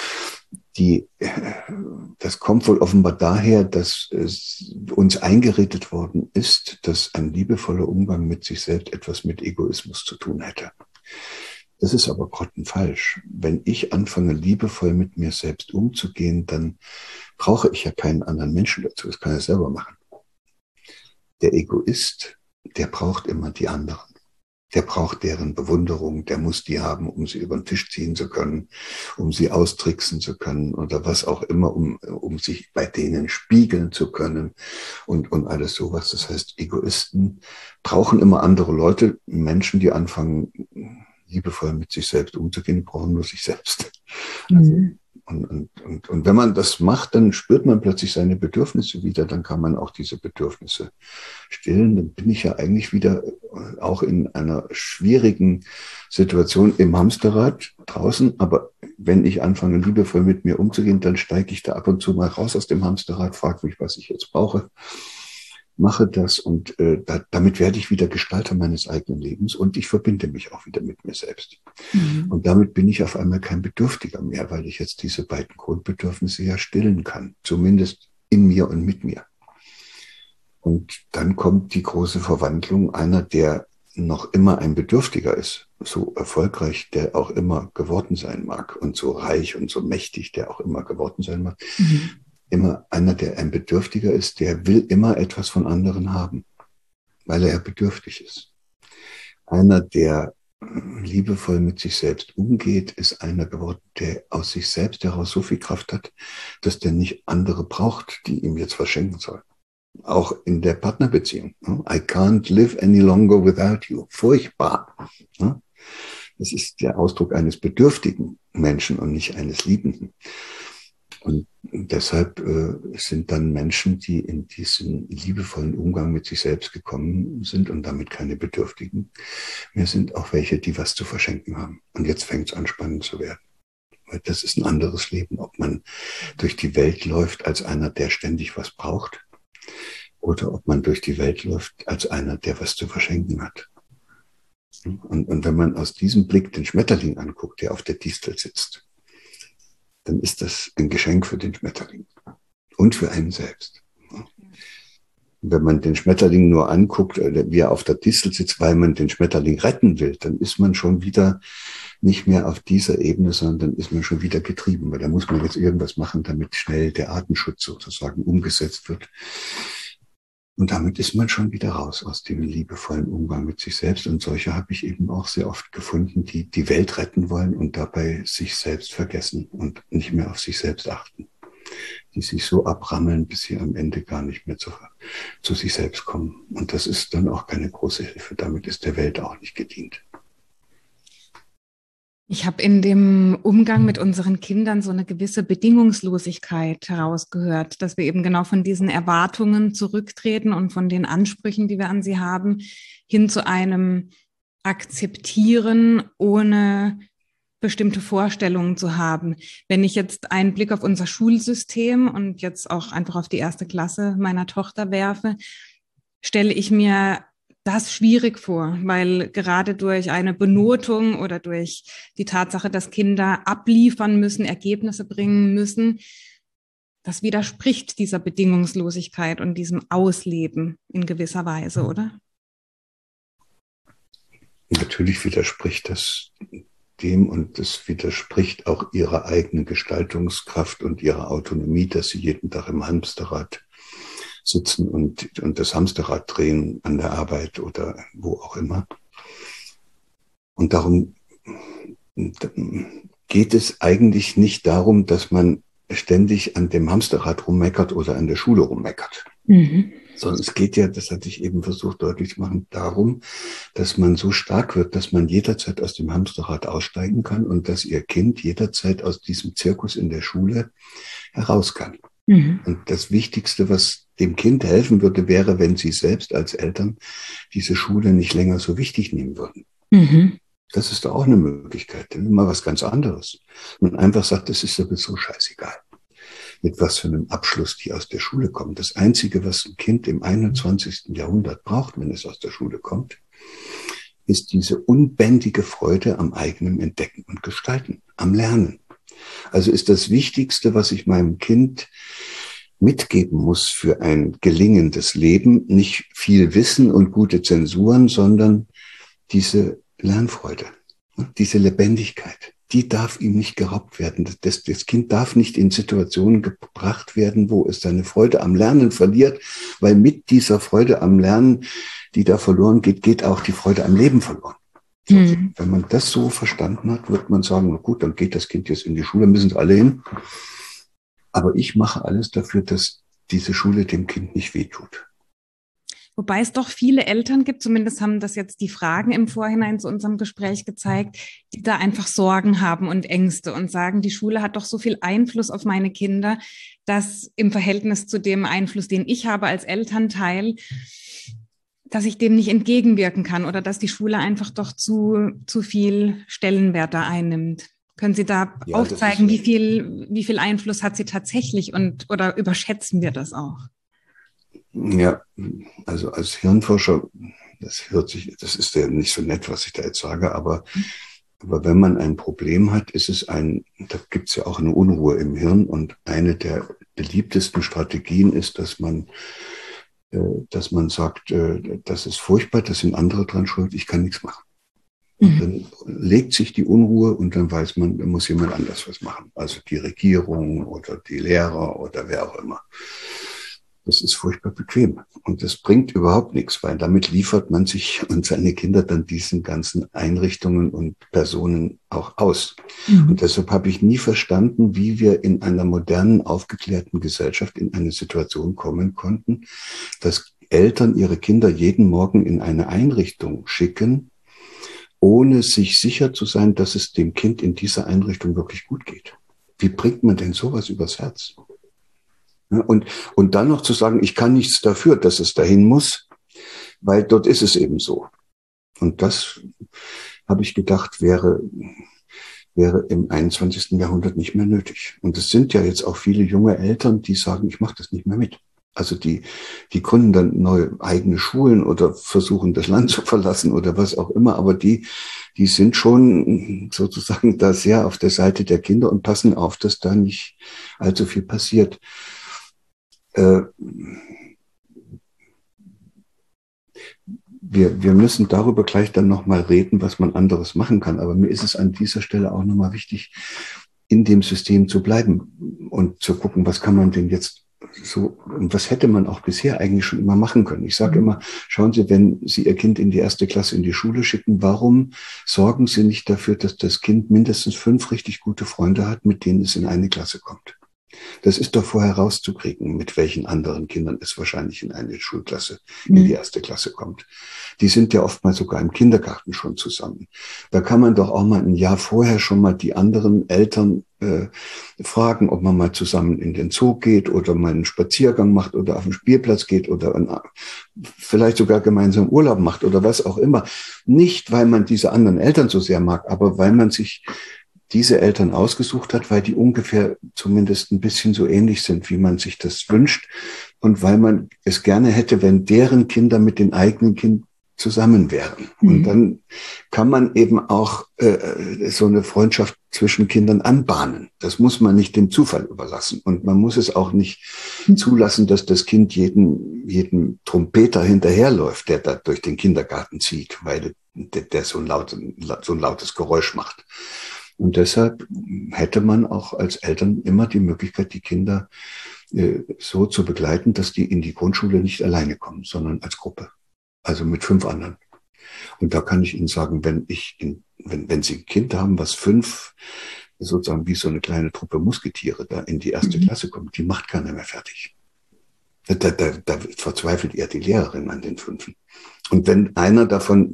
Das kommt wohl offenbar daher, dass uns eingeredet worden ist, dass ein liebevoller Umgang mit sich selbst etwas mit Egoismus zu tun hätte. Das ist aber grottenfalsch. Wenn ich anfange, liebevoll mit mir selbst umzugehen, dann brauche ich ja keinen anderen Menschen dazu. Das kann er selber machen. Der Egoist, der braucht immer die anderen. Der braucht deren Bewunderung, der muss die haben, um sie über den Tisch ziehen zu können, um sie austricksen zu können oder was auch immer, um sich bei denen spiegeln zu können und alles sowas. Das heißt, Egoisten brauchen immer andere Leute, Menschen, die anfangen, liebevoll mit sich selbst umzugehen, brauchen nur sich selbst. Also, und wenn man das macht, dann spürt man plötzlich seine Bedürfnisse wieder, dann kann man auch diese Bedürfnisse stillen. Dann bin ich ja eigentlich wieder auch in einer schwierigen Situation im Hamsterrad draußen, aber wenn ich anfange, liebevoll mit mir umzugehen, dann steige ich da ab und zu mal raus aus dem Hamsterrad, frage mich, was ich jetzt brauche, mache das, und damit werde ich wieder Gestalter meines eigenen Lebens, und ich verbinde mich auch wieder mit mir selbst. Und damit bin ich auf einmal kein Bedürftiger mehr, weil ich jetzt diese beiden Grundbedürfnisse ja stillen kann, zumindest in mir und mit mir. Und dann kommt die große Verwandlung, einer, der noch immer ein Bedürftiger ist, so erfolgreich der auch immer geworden sein mag und so reich und so mächtig der auch immer geworden sein mag, immer einer, der ein Bedürftiger ist, der will immer etwas von anderen haben, weil er bedürftig ist. Einer, der liebevoll mit sich selbst umgeht, ist einer geworden, der aus sich selbst heraus so viel Kraft hat, dass der nicht andere braucht, die ihm jetzt was schenken sollen. Auch in der Partnerbeziehung. I can't live any longer without you. Furchtbar. Das ist der Ausdruck eines bedürftigen Menschen und nicht eines Liebenden. Und deshalb sind dann Menschen, die in diesen liebevollen Umgang mit sich selbst gekommen sind und damit keine Bedürftigen mehr sind, auch welche, die was zu verschenken haben. Und jetzt fängt es an, spannend zu werden. Weil das ist ein anderes Leben, ob man durch die Welt läuft als einer, der ständig was braucht, oder ob man durch die Welt läuft als einer, der was zu verschenken hat. Und wenn man aus diesem Blick den Schmetterling anguckt, der auf der Distel sitzt, dann ist das ein Geschenk für den Schmetterling und für einen selbst. Wenn man den Schmetterling nur anguckt, wie er auf der Distel sitzt, weil man den Schmetterling retten will, dann ist man schon wieder nicht mehr auf dieser Ebene, sondern dann ist man schon wieder getrieben, weil da muss man jetzt irgendwas machen, damit schnell der Artenschutz sozusagen umgesetzt wird. Und damit ist man schon wieder raus aus dem liebevollen Umgang mit sich selbst. Und solche habe ich eben auch sehr oft gefunden, die die Welt retten wollen und dabei sich selbst vergessen und nicht mehr auf sich selbst achten. Die sich so abrammeln, bis sie am Ende gar nicht mehr zu sich selbst kommen. Und das ist dann auch keine große Hilfe. Damit ist der Welt auch nicht gedient. Ich habe in dem Umgang mit unseren Kindern so eine gewisse Bedingungslosigkeit herausgehört, dass wir eben genau von diesen Erwartungen zurücktreten und von den Ansprüchen, die wir an sie haben, hin zu einem Akzeptieren, ohne bestimmte Vorstellungen zu haben. Wenn ich jetzt einen Blick auf unser Schulsystem und jetzt auch einfach auf die 1. Klasse meiner Tochter werfe, stelle ich mir das schwierig vor, weil gerade durch eine Benotung oder durch die Tatsache, dass Kinder abliefern müssen, Ergebnisse bringen müssen, das widerspricht dieser Bedingungslosigkeit und diesem Ausleben in gewisser Weise, oder? Natürlich widerspricht das dem und es widerspricht auch ihrer eigenen Gestaltungskraft und ihrer Autonomie, dass sie jeden Tag im Hamsterrad sitzen und das Hamsterrad drehen an der Arbeit oder wo auch immer. Und darum geht es eigentlich nicht darum, dass man ständig an dem Hamsterrad rummeckert oder an der Schule rummeckert. Sondern es geht ja, das hatte ich eben versucht deutlich zu machen, darum, dass man so stark wird, dass man jederzeit aus dem Hamsterrad aussteigen kann und dass ihr Kind jederzeit aus diesem Zirkus in der Schule heraus kann. Und das Wichtigste, was dem Kind helfen würde, wäre, wenn sie selbst als Eltern diese Schule nicht länger so wichtig nehmen würden. Das ist doch auch eine Möglichkeit. Dann mal was ganz anderes. Man einfach sagt, das ist sowieso scheißegal, mit was für einem Abschluss die aus der Schule kommen. Das Einzige, was ein Kind im 21. Jahrhundert braucht, wenn es aus der Schule kommt, ist diese unbändige Freude am eigenen Entdecken und Gestalten, am Lernen. Also ist das Wichtigste, was ich meinem Kind mitgeben muss für ein gelingendes Leben, nicht viel Wissen und gute Zensuren, sondern diese Lernfreude, diese Lebendigkeit. Die darf ihm nicht geraubt werden. Das Kind darf nicht in Situationen gebracht werden, wo es seine Freude am Lernen verliert, weil mit dieser Freude am Lernen, die da verloren geht, geht auch die Freude am Leben verloren. Wenn man das so verstanden hat, wird man sagen, na gut, dann geht das Kind jetzt in die Schule, müssen sie alle hin. Aber ich mache alles dafür, dass diese Schule dem Kind nicht wehtut. Wobei es doch viele Eltern gibt, zumindest haben das jetzt die Fragen im Vorhinein zu unserem Gespräch gezeigt, die da einfach Sorgen haben und Ängste und sagen, die Schule hat doch so viel Einfluss auf meine Kinder, dass im Verhältnis zu dem Einfluss, den ich habe als Elternteil, dass ich dem nicht entgegenwirken kann oder dass die Schule einfach doch zu viel Stellenwert da einnimmt. Können Sie da aufzeigen, wie viel Einfluss hat sie tatsächlich oder überschätzen wir das auch? Ja, also als Hirnforscher, das ist ja nicht so nett, was ich da jetzt sage, aber wenn man ein Problem hat, da gibt es ja auch eine Unruhe im Hirn und eine der beliebtesten Strategien ist, dass man sagt, das ist furchtbar, das sind andere dran schuld, ich kann nichts machen. Und dann legt sich die Unruhe und dann weiß man, da muss jemand anders was machen. Also die Regierung oder die Lehrer oder wer auch immer. Das ist furchtbar bequem und das bringt überhaupt nichts, weil damit liefert man sich und seine Kinder dann diesen ganzen Einrichtungen und Personen auch aus. Und deshalb habe ich nie verstanden, wie wir in einer modernen, aufgeklärten Gesellschaft in eine Situation kommen konnten, dass Eltern ihre Kinder jeden Morgen in eine Einrichtung schicken, ohne sich sicher zu sein, dass es dem Kind in dieser Einrichtung wirklich gut geht. Wie bringt man denn sowas übers Herz? Und dann noch zu sagen, ich kann nichts dafür, dass es dahin muss, weil dort ist es eben so. Und das, habe ich gedacht, wäre im 21. Jahrhundert nicht mehr nötig. Und es sind ja jetzt auch viele junge Eltern, die sagen, ich mache das nicht mehr mit. Also die gründen dann neue eigene Schulen oder versuchen das Land zu verlassen oder was auch immer. Aber die sind schon sozusagen da sehr auf der Seite der Kinder und passen auf, dass da nicht allzu viel passiert. Wir müssen darüber gleich dann nochmal reden, was man anderes machen kann. Aber mir ist es an dieser Stelle auch nochmal wichtig, in dem System zu bleiben und zu gucken, was kann man denn jetzt so, und was hätte man auch bisher eigentlich schon immer machen können. Ich sage immer, schauen Sie, wenn Sie Ihr Kind in die 1. Klasse in die Schule schicken, warum sorgen Sie nicht dafür, dass das Kind mindestens 5 richtig gute Freunde hat, mit denen es in eine Klasse kommt? Das ist doch vorher rauszukriegen, mit welchen anderen Kindern es wahrscheinlich in eine Schulklasse, in die 1. Klasse kommt. Die sind ja oftmals sogar im Kindergarten schon zusammen. Da kann man doch auch mal ein Jahr vorher schon mal die anderen Eltern fragen, ob man mal zusammen in den Zoo geht oder mal einen Spaziergang macht oder auf den Spielplatz geht oder vielleicht sogar gemeinsam Urlaub macht oder was auch immer. Nicht, weil man diese anderen Eltern so sehr mag, aber weil man sich diese Eltern ausgesucht hat, weil die ungefähr zumindest ein bisschen so ähnlich sind, wie man sich das wünscht und weil man es gerne hätte, wenn deren Kinder mit den eigenen Kindern zusammen wären. Und dann kann man eben auch so eine Freundschaft zwischen Kindern anbahnen. Das muss man nicht dem Zufall überlassen. Und man muss es auch nicht zulassen, dass das Kind jeden Trompeter hinterherläuft, der da durch den Kindergarten zieht, weil der so ein lautes Geräusch macht. Und deshalb hätte man auch als Eltern immer die Möglichkeit, die Kinder so zu begleiten, dass die in die Grundschule nicht alleine kommen, sondern als Gruppe. Also mit 5 anderen. Und da kann ich Ihnen sagen, wenn Sie ein Kind haben, was 5 sozusagen wie so eine kleine Truppe Musketiere da in die 1. Klasse kommt, die macht keiner mehr fertig. Da verzweifelt eher die Lehrerin an den 5. Und wenn einem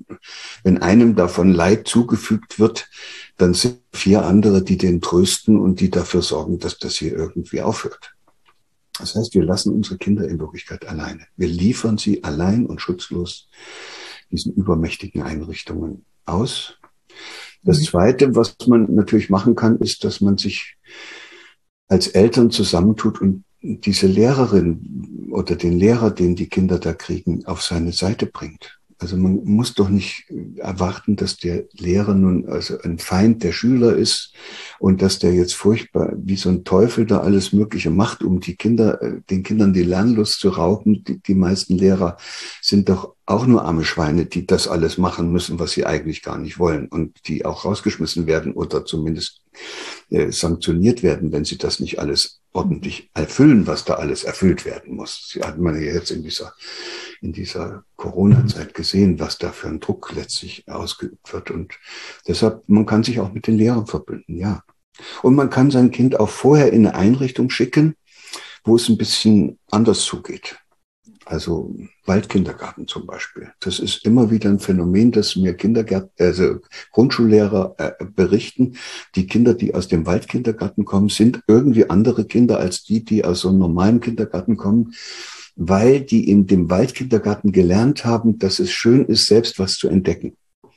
davon Leid zugefügt wird, dann sind 4 andere, die den trösten und die dafür sorgen, dass das hier irgendwie aufhört. Das heißt, wir lassen unsere Kinder in Wirklichkeit alleine. Wir liefern sie allein und schutzlos diesen übermächtigen Einrichtungen aus. Das Zweite, was man natürlich machen kann, ist, dass man sich als Eltern zusammentut und diese Lehrerin oder den Lehrer, den die Kinder da kriegen, auf seine Seite bringt. Also man muss doch nicht erwarten, dass der Lehrer nun also ein Feind der Schüler ist und dass der jetzt furchtbar wie so ein Teufel da alles Mögliche macht, um den Kindern die Lernlust zu rauben. Die meisten Lehrer sind doch auch nur arme Schweine, die das alles machen müssen, was sie eigentlich gar nicht wollen und die auch rausgeschmissen werden oder zumindest sanktioniert werden, wenn sie das nicht alles ordentlich erfüllen, was da alles erfüllt werden muss. Sie hat man ja jetzt in dieser Corona-Zeit gesehen, was da für ein Druck letztlich ausgeübt wird. Und deshalb, man kann sich auch mit den Lehrern verbünden, ja. Und man kann sein Kind auch vorher in eine Einrichtung schicken, wo es ein bisschen anders zugeht. Also Waldkindergarten zum Beispiel. Das ist immer wieder ein Phänomen, das mir Grundschullehrer berichten. Die Kinder, die aus dem Waldkindergarten kommen, sind irgendwie andere Kinder als die aus so einem normalen Kindergarten kommen, weil die in dem Waldkindergarten gelernt haben, dass es schön ist, selbst was zu entdecken.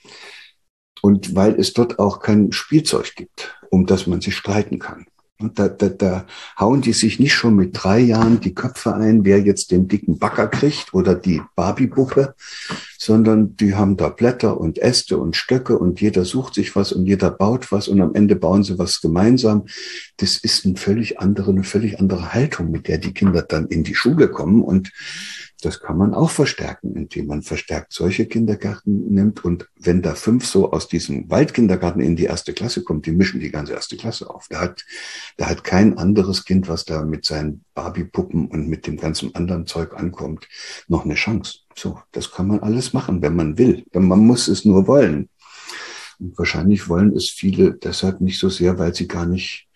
Und weil es dort auch kein Spielzeug gibt, um das man sich streiten kann. Und da hauen die sich nicht schon mit 3 Jahren die Köpfe ein, wer jetzt den dicken Bagger kriegt oder die Barbie-Puppe, sondern die haben da Blätter und Äste und Stöcke und jeder sucht sich was und jeder baut was und am Ende bauen sie was gemeinsam. Das ist eine völlig andere Haltung, mit der die Kinder dann in die Schule kommen und Das kann man auch verstärken, indem man verstärkt solche Kindergärten nimmt. Und wenn da 5 so aus diesem Waldkindergarten in die 1. Klasse kommt, die mischen die ganze 1. Klasse auf. Da hat kein anderes Kind, was da mit seinen Barbie-Puppen und mit dem ganzen anderen Zeug ankommt, noch eine Chance. So, das kann man alles machen, wenn man will. Man muss es nur wollen. Und wahrscheinlich wollen es viele deshalb nicht so sehr, weil sie gar nicht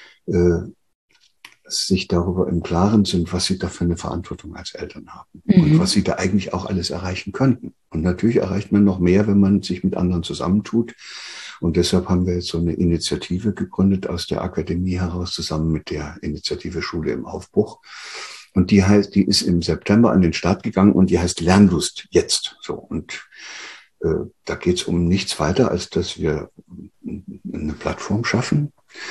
sich darüber im Klaren sind, was sie da für eine Verantwortung als Eltern haben und was sie da eigentlich auch alles erreichen könnten. Und natürlich erreicht man noch mehr, wenn man sich mit anderen zusammentut. Und deshalb haben wir jetzt so eine Initiative gegründet aus der Akademie heraus, zusammen mit der Initiative Schule im Aufbruch. Und die ist im September an den Start gegangen und die heißt Lernlust jetzt. So, und da geht es um nichts weiter, als dass wir eine Plattform schaffen,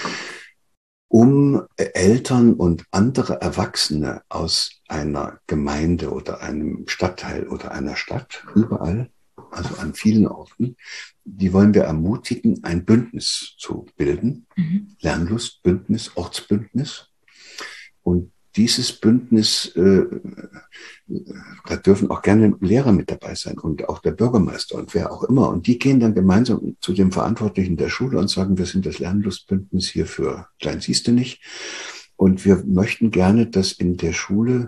um Eltern und andere Erwachsene aus einer Gemeinde oder einem Stadtteil oder einer Stadt, überall, also an vielen Orten, die wollen wir ermutigen, ein Bündnis zu bilden. Lernlustbündnis, Ortsbündnis. Und dieses Bündnis, da dürfen auch gerne Lehrer mit dabei sein und auch der Bürgermeister und wer auch immer. Und die gehen dann gemeinsam zu dem Verantwortlichen der Schule und sagen, wir sind das Lernlustbündnis hier für Klein-Siehste-nicht. Und wir möchten gerne, dass in der Schule,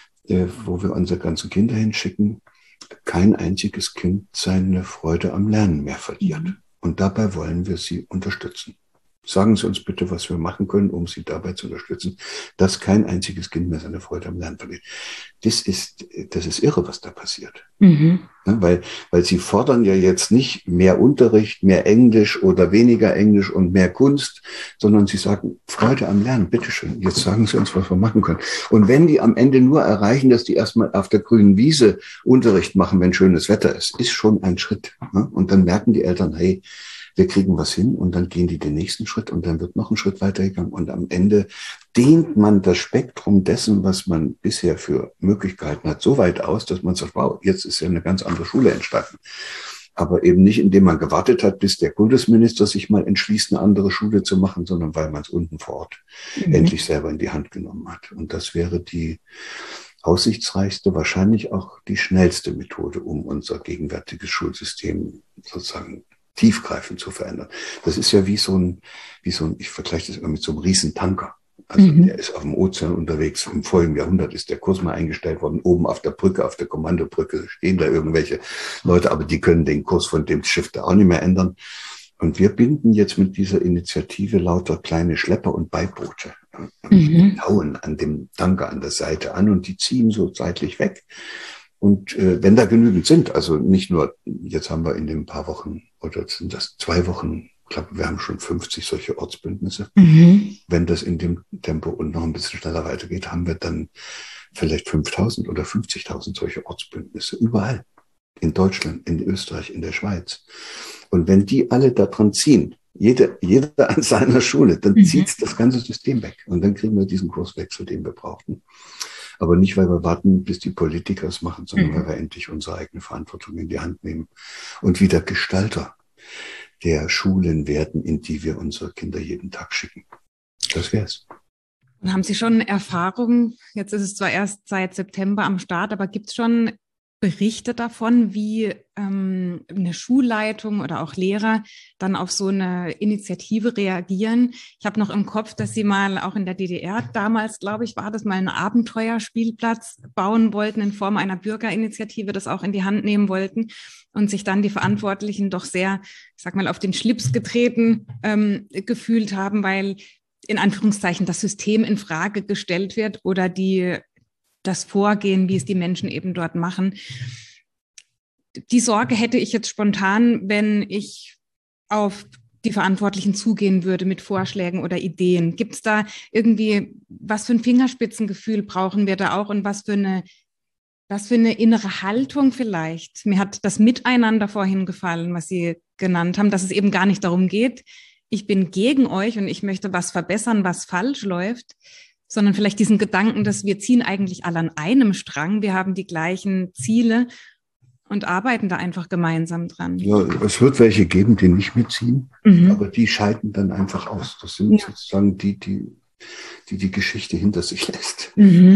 wo wir unsere ganzen Kinder hinschicken, kein einziges Kind seine Freude am Lernen mehr verliert. Und dabei wollen wir sie unterstützen. Sagen Sie uns bitte, was wir machen können, um Sie dabei zu unterstützen, dass kein einziges Kind mehr seine Freude am Lernen verliert. Das ist irre, was da passiert. Ja, weil Sie fordern ja jetzt nicht mehr Unterricht, mehr Englisch oder weniger Englisch und mehr Kunst, sondern Sie sagen, Freude am Lernen, bitteschön, jetzt sagen Sie uns, was wir machen können. Und wenn die am Ende nur erreichen, dass die erstmal auf der grünen Wiese Unterricht machen, wenn schönes Wetter ist schon ein Schritt. Ja? Und dann merken die Eltern, hey, wir kriegen was hin und dann gehen die den nächsten Schritt und dann wird noch ein Schritt weitergegangen und am Ende dehnt man das Spektrum dessen, was man bisher für Möglichkeiten hat, so weit aus, dass man sagt, wow, jetzt ist ja eine ganz andere Schule entstanden. Aber eben nicht, indem man gewartet hat, bis der Kultusminister sich mal entschließt, eine andere Schule zu machen, sondern weil man es unten vor Ort endlich selber in die Hand genommen hat. Und das wäre die aussichtsreichste, wahrscheinlich auch die schnellste Methode, um unser gegenwärtiges Schulsystem sozusagen tiefgreifend zu verändern. Das ist ja wie so ein, ich vergleiche das immer mit so einem Riesentanker. Also der ist auf dem Ozean unterwegs. Im vorigen Jahrhundert ist der Kurs mal eingestellt worden. Oben auf der Brücke, auf der Kommandobrücke stehen da irgendwelche Leute, aber die können den Kurs von dem Schiff da auch nicht mehr ändern. Und wir binden jetzt mit dieser Initiative lauter kleine Schlepper und Beiboote. Die tauen an dem Tanker an der Seite an und die ziehen so seitlich weg. Und wenn da genügend sind, also nicht nur, jetzt haben wir in den paar Wochen, oder sind das 2 Wochen, ich glaube, wir haben schon 50 solche Ortsbündnisse. Wenn das in dem Tempo und noch ein bisschen schneller weitergeht, haben wir dann vielleicht 5.000 oder 50.000 solche Ortsbündnisse überall. In Deutschland, in Österreich, in der Schweiz. Und wenn die alle da dran ziehen, jeder an seiner Schule, dann zieht das ganze System weg. Und dann kriegen wir diesen Kurswechsel, den wir brauchten. Aber nicht, weil wir warten, bis die Politiker es machen, sondern weil wir endlich unsere eigene Verantwortung in die Hand nehmen und wieder Gestalter der Schulen werden, in die wir unsere Kinder jeden Tag schicken. Das wär's. Und haben Sie schon Erfahrungen? Jetzt ist es zwar erst seit September am Start, aber gibt es schon Berichte davon, wie eine Schulleitung oder auch Lehrer dann auf so eine Initiative reagieren? Ich habe noch im Kopf, dass Sie mal auch in der DDR damals, glaube ich, war das mal einen Abenteuerspielplatz bauen wollten in Form einer Bürgerinitiative, das auch in die Hand nehmen wollten und sich dann die Verantwortlichen doch sehr, ich sag mal, auf den Schlips getreten gefühlt haben, weil in Anführungszeichen das System in Frage gestellt wird oder das Vorgehen, wie es die Menschen eben dort machen. Die Sorge hätte ich jetzt spontan, wenn ich auf die Verantwortlichen zugehen würde mit Vorschlägen oder Ideen. Gibt es da irgendwie, was für ein Fingerspitzengefühl brauchen wir da auch und was für eine innere Haltung vielleicht? Mir hat das Miteinander vorhin gefallen, was Sie genannt haben, dass es eben gar nicht darum geht, ich bin gegen euch und ich möchte was verbessern, was falsch läuft, sondern vielleicht diesen Gedanken, dass wir ziehen eigentlich alle an einem Strang, wir haben die gleichen Ziele und arbeiten da einfach gemeinsam dran. Ja, es wird welche geben, die nicht mitziehen, aber die scheiden dann einfach aus. Das sind sozusagen die Geschichte hinter sich lässt.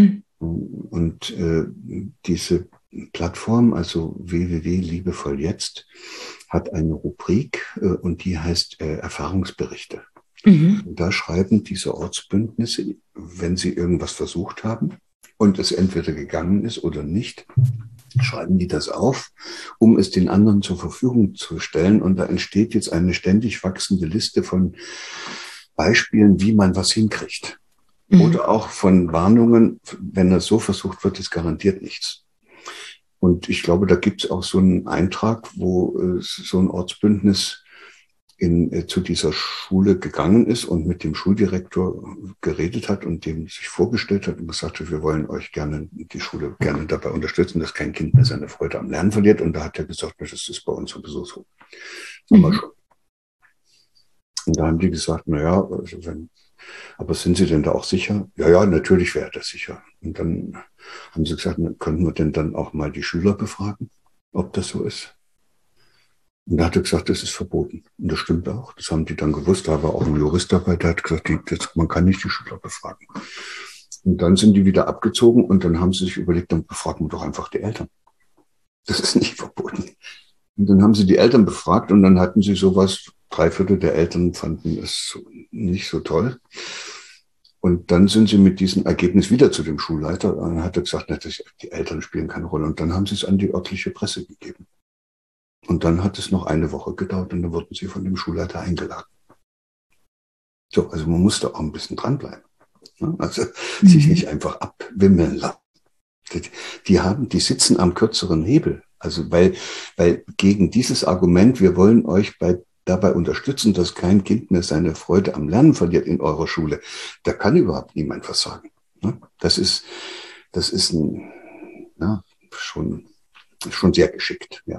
Und diese Plattform, also www.liebevoll jetzt, hat eine Rubrik und die heißt Erfahrungsberichte. Und da schreiben diese Ortsbündnisse, wenn sie irgendwas versucht haben und es entweder gegangen ist oder nicht, schreiben die das auf, um es den anderen zur Verfügung zu stellen. Und da entsteht jetzt eine ständig wachsende Liste von Beispielen, wie man was hinkriegt. Oder auch von Warnungen, wenn das so versucht wird, ist garantiert nichts. Und ich glaube, da gibt es auch so einen Eintrag, wo so ein Ortsbündnis zu dieser Schule gegangen ist und mit dem Schuldirektor geredet hat und dem sich vorgestellt hat und gesagt hat, wir wollen euch gerne, die Schule gerne dabei unterstützen, dass kein Kind mehr seine Freude am Lernen verliert. Und da hat er gesagt, das ist bei uns sowieso so. Das haben wir schon. Und da haben die gesagt, naja, also aber sind Sie denn da auch sicher? Ja, natürlich wäre das sicher. Und dann haben sie gesagt, könnten wir denn dann auch mal die Schüler befragen, ob das so ist? Und da hat er gesagt, das ist verboten. Und das stimmt auch. Das haben die dann gewusst. Da war auch ein Jurist dabei, der hat gesagt, man kann nicht die Schüler befragen. Und dann sind die wieder abgezogen und dann haben sie sich überlegt, dann befragen wir doch einfach die Eltern. Das ist nicht verboten. Und dann haben sie die Eltern befragt und dann hatten sie sowas, 3/4 der Eltern fanden es nicht so toll. Und dann sind sie mit diesem Ergebnis wieder zu dem Schulleiter. Und dann hat er gesagt, die Eltern spielen keine Rolle. Und dann haben sie es an die örtliche Presse gegeben. Und dann hat es noch eine Woche gedauert und dann wurden sie von dem Schulleiter eingeladen. So, also man muss da auch ein bisschen dranbleiben. Also sich nicht einfach abwimmeln lassen. Die sitzen am kürzeren Hebel. Also weil gegen dieses Argument, wir wollen euch dabei unterstützen, dass kein Kind mehr seine Freude am Lernen verliert in eurer Schule, da kann überhaupt niemand was sagen. Das ist schon sehr geschickt, ja.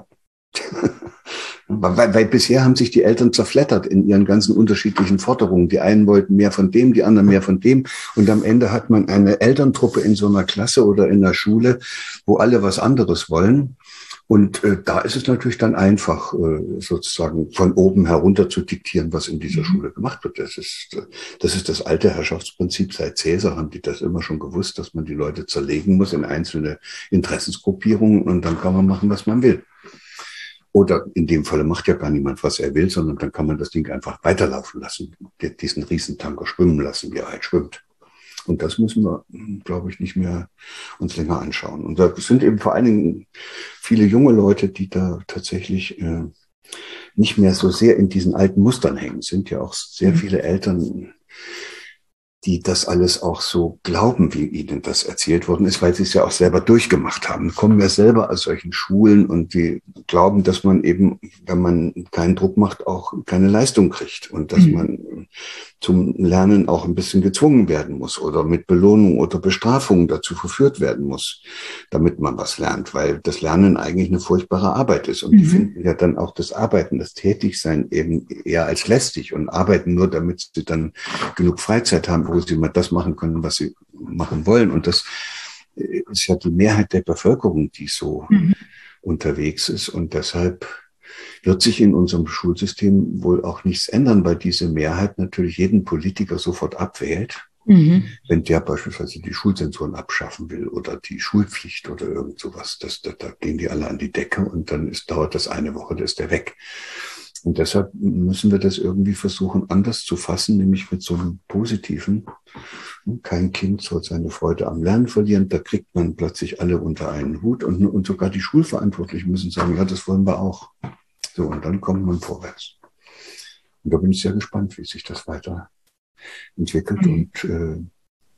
Weil bisher haben sich die Eltern zerfleddert in ihren ganzen unterschiedlichen Forderungen. Die einen wollten mehr von dem, die anderen mehr von dem. Und am Ende hat man eine Elterntruppe in so einer Klasse oder in der Schule, wo alle was anderes wollen. Und da ist es natürlich dann einfach, sozusagen von oben herunter zu diktieren, was in dieser Schule gemacht wird. Das ist das alte Herrschaftsprinzip. Seit Cäsar haben die das immer schon gewusst, dass man die Leute zerlegen muss in einzelne Interessensgruppierungen und dann kann man machen, was man will. Oder in dem Falle macht ja gar niemand, was er will, sondern dann kann man das Ding einfach weiterlaufen lassen, diesen Riesentanker schwimmen lassen, wie er halt schwimmt. Und das müssen wir, glaube ich, nicht mehr uns länger anschauen. Und da sind eben vor allen Dingen viele junge Leute, die da tatsächlich nicht mehr so sehr in diesen alten Mustern hängen. Es sind ja auch sehr viele Eltern, die das alles auch so glauben, wie ihnen das erzählt worden ist, weil sie es ja auch selber durchgemacht haben. Kommen ja selber aus solchen Schulen und die glauben, dass man eben, wenn man keinen Druck macht, auch keine Leistung kriegt und dass man zum Lernen auch ein bisschen gezwungen werden muss oder mit Belohnung oder Bestrafung dazu verführt werden muss, damit man was lernt, weil das Lernen eigentlich eine furchtbare Arbeit ist. Und die finden ja dann auch das Arbeiten, das Tätigsein eben eher als lästig und arbeiten nur, damit sie dann genug Freizeit haben, wo sie mal das machen können, was sie machen wollen. Und das ist ja die Mehrheit der Bevölkerung, die so unterwegs ist. Und deshalb wird sich in unserem Schulsystem wohl auch nichts ändern, weil diese Mehrheit natürlich jeden Politiker sofort abwählt, wenn der beispielsweise die Schulzensuren abschaffen will oder die Schulpflicht oder irgend sowas. Da gehen die alle an die Decke und dann dauert das eine Woche, da ist der weg. Und deshalb müssen wir das irgendwie versuchen, anders zu fassen, nämlich mit so einem positiven. Kein Kind soll seine Freude am Lernen verlieren. Da kriegt man plötzlich alle unter einen Hut und sogar die Schulverantwortlichen müssen sagen, ja, das wollen wir auch. So, und dann kommt man vorwärts. Und da bin ich sehr gespannt, wie sich das weiterentwickelt. Und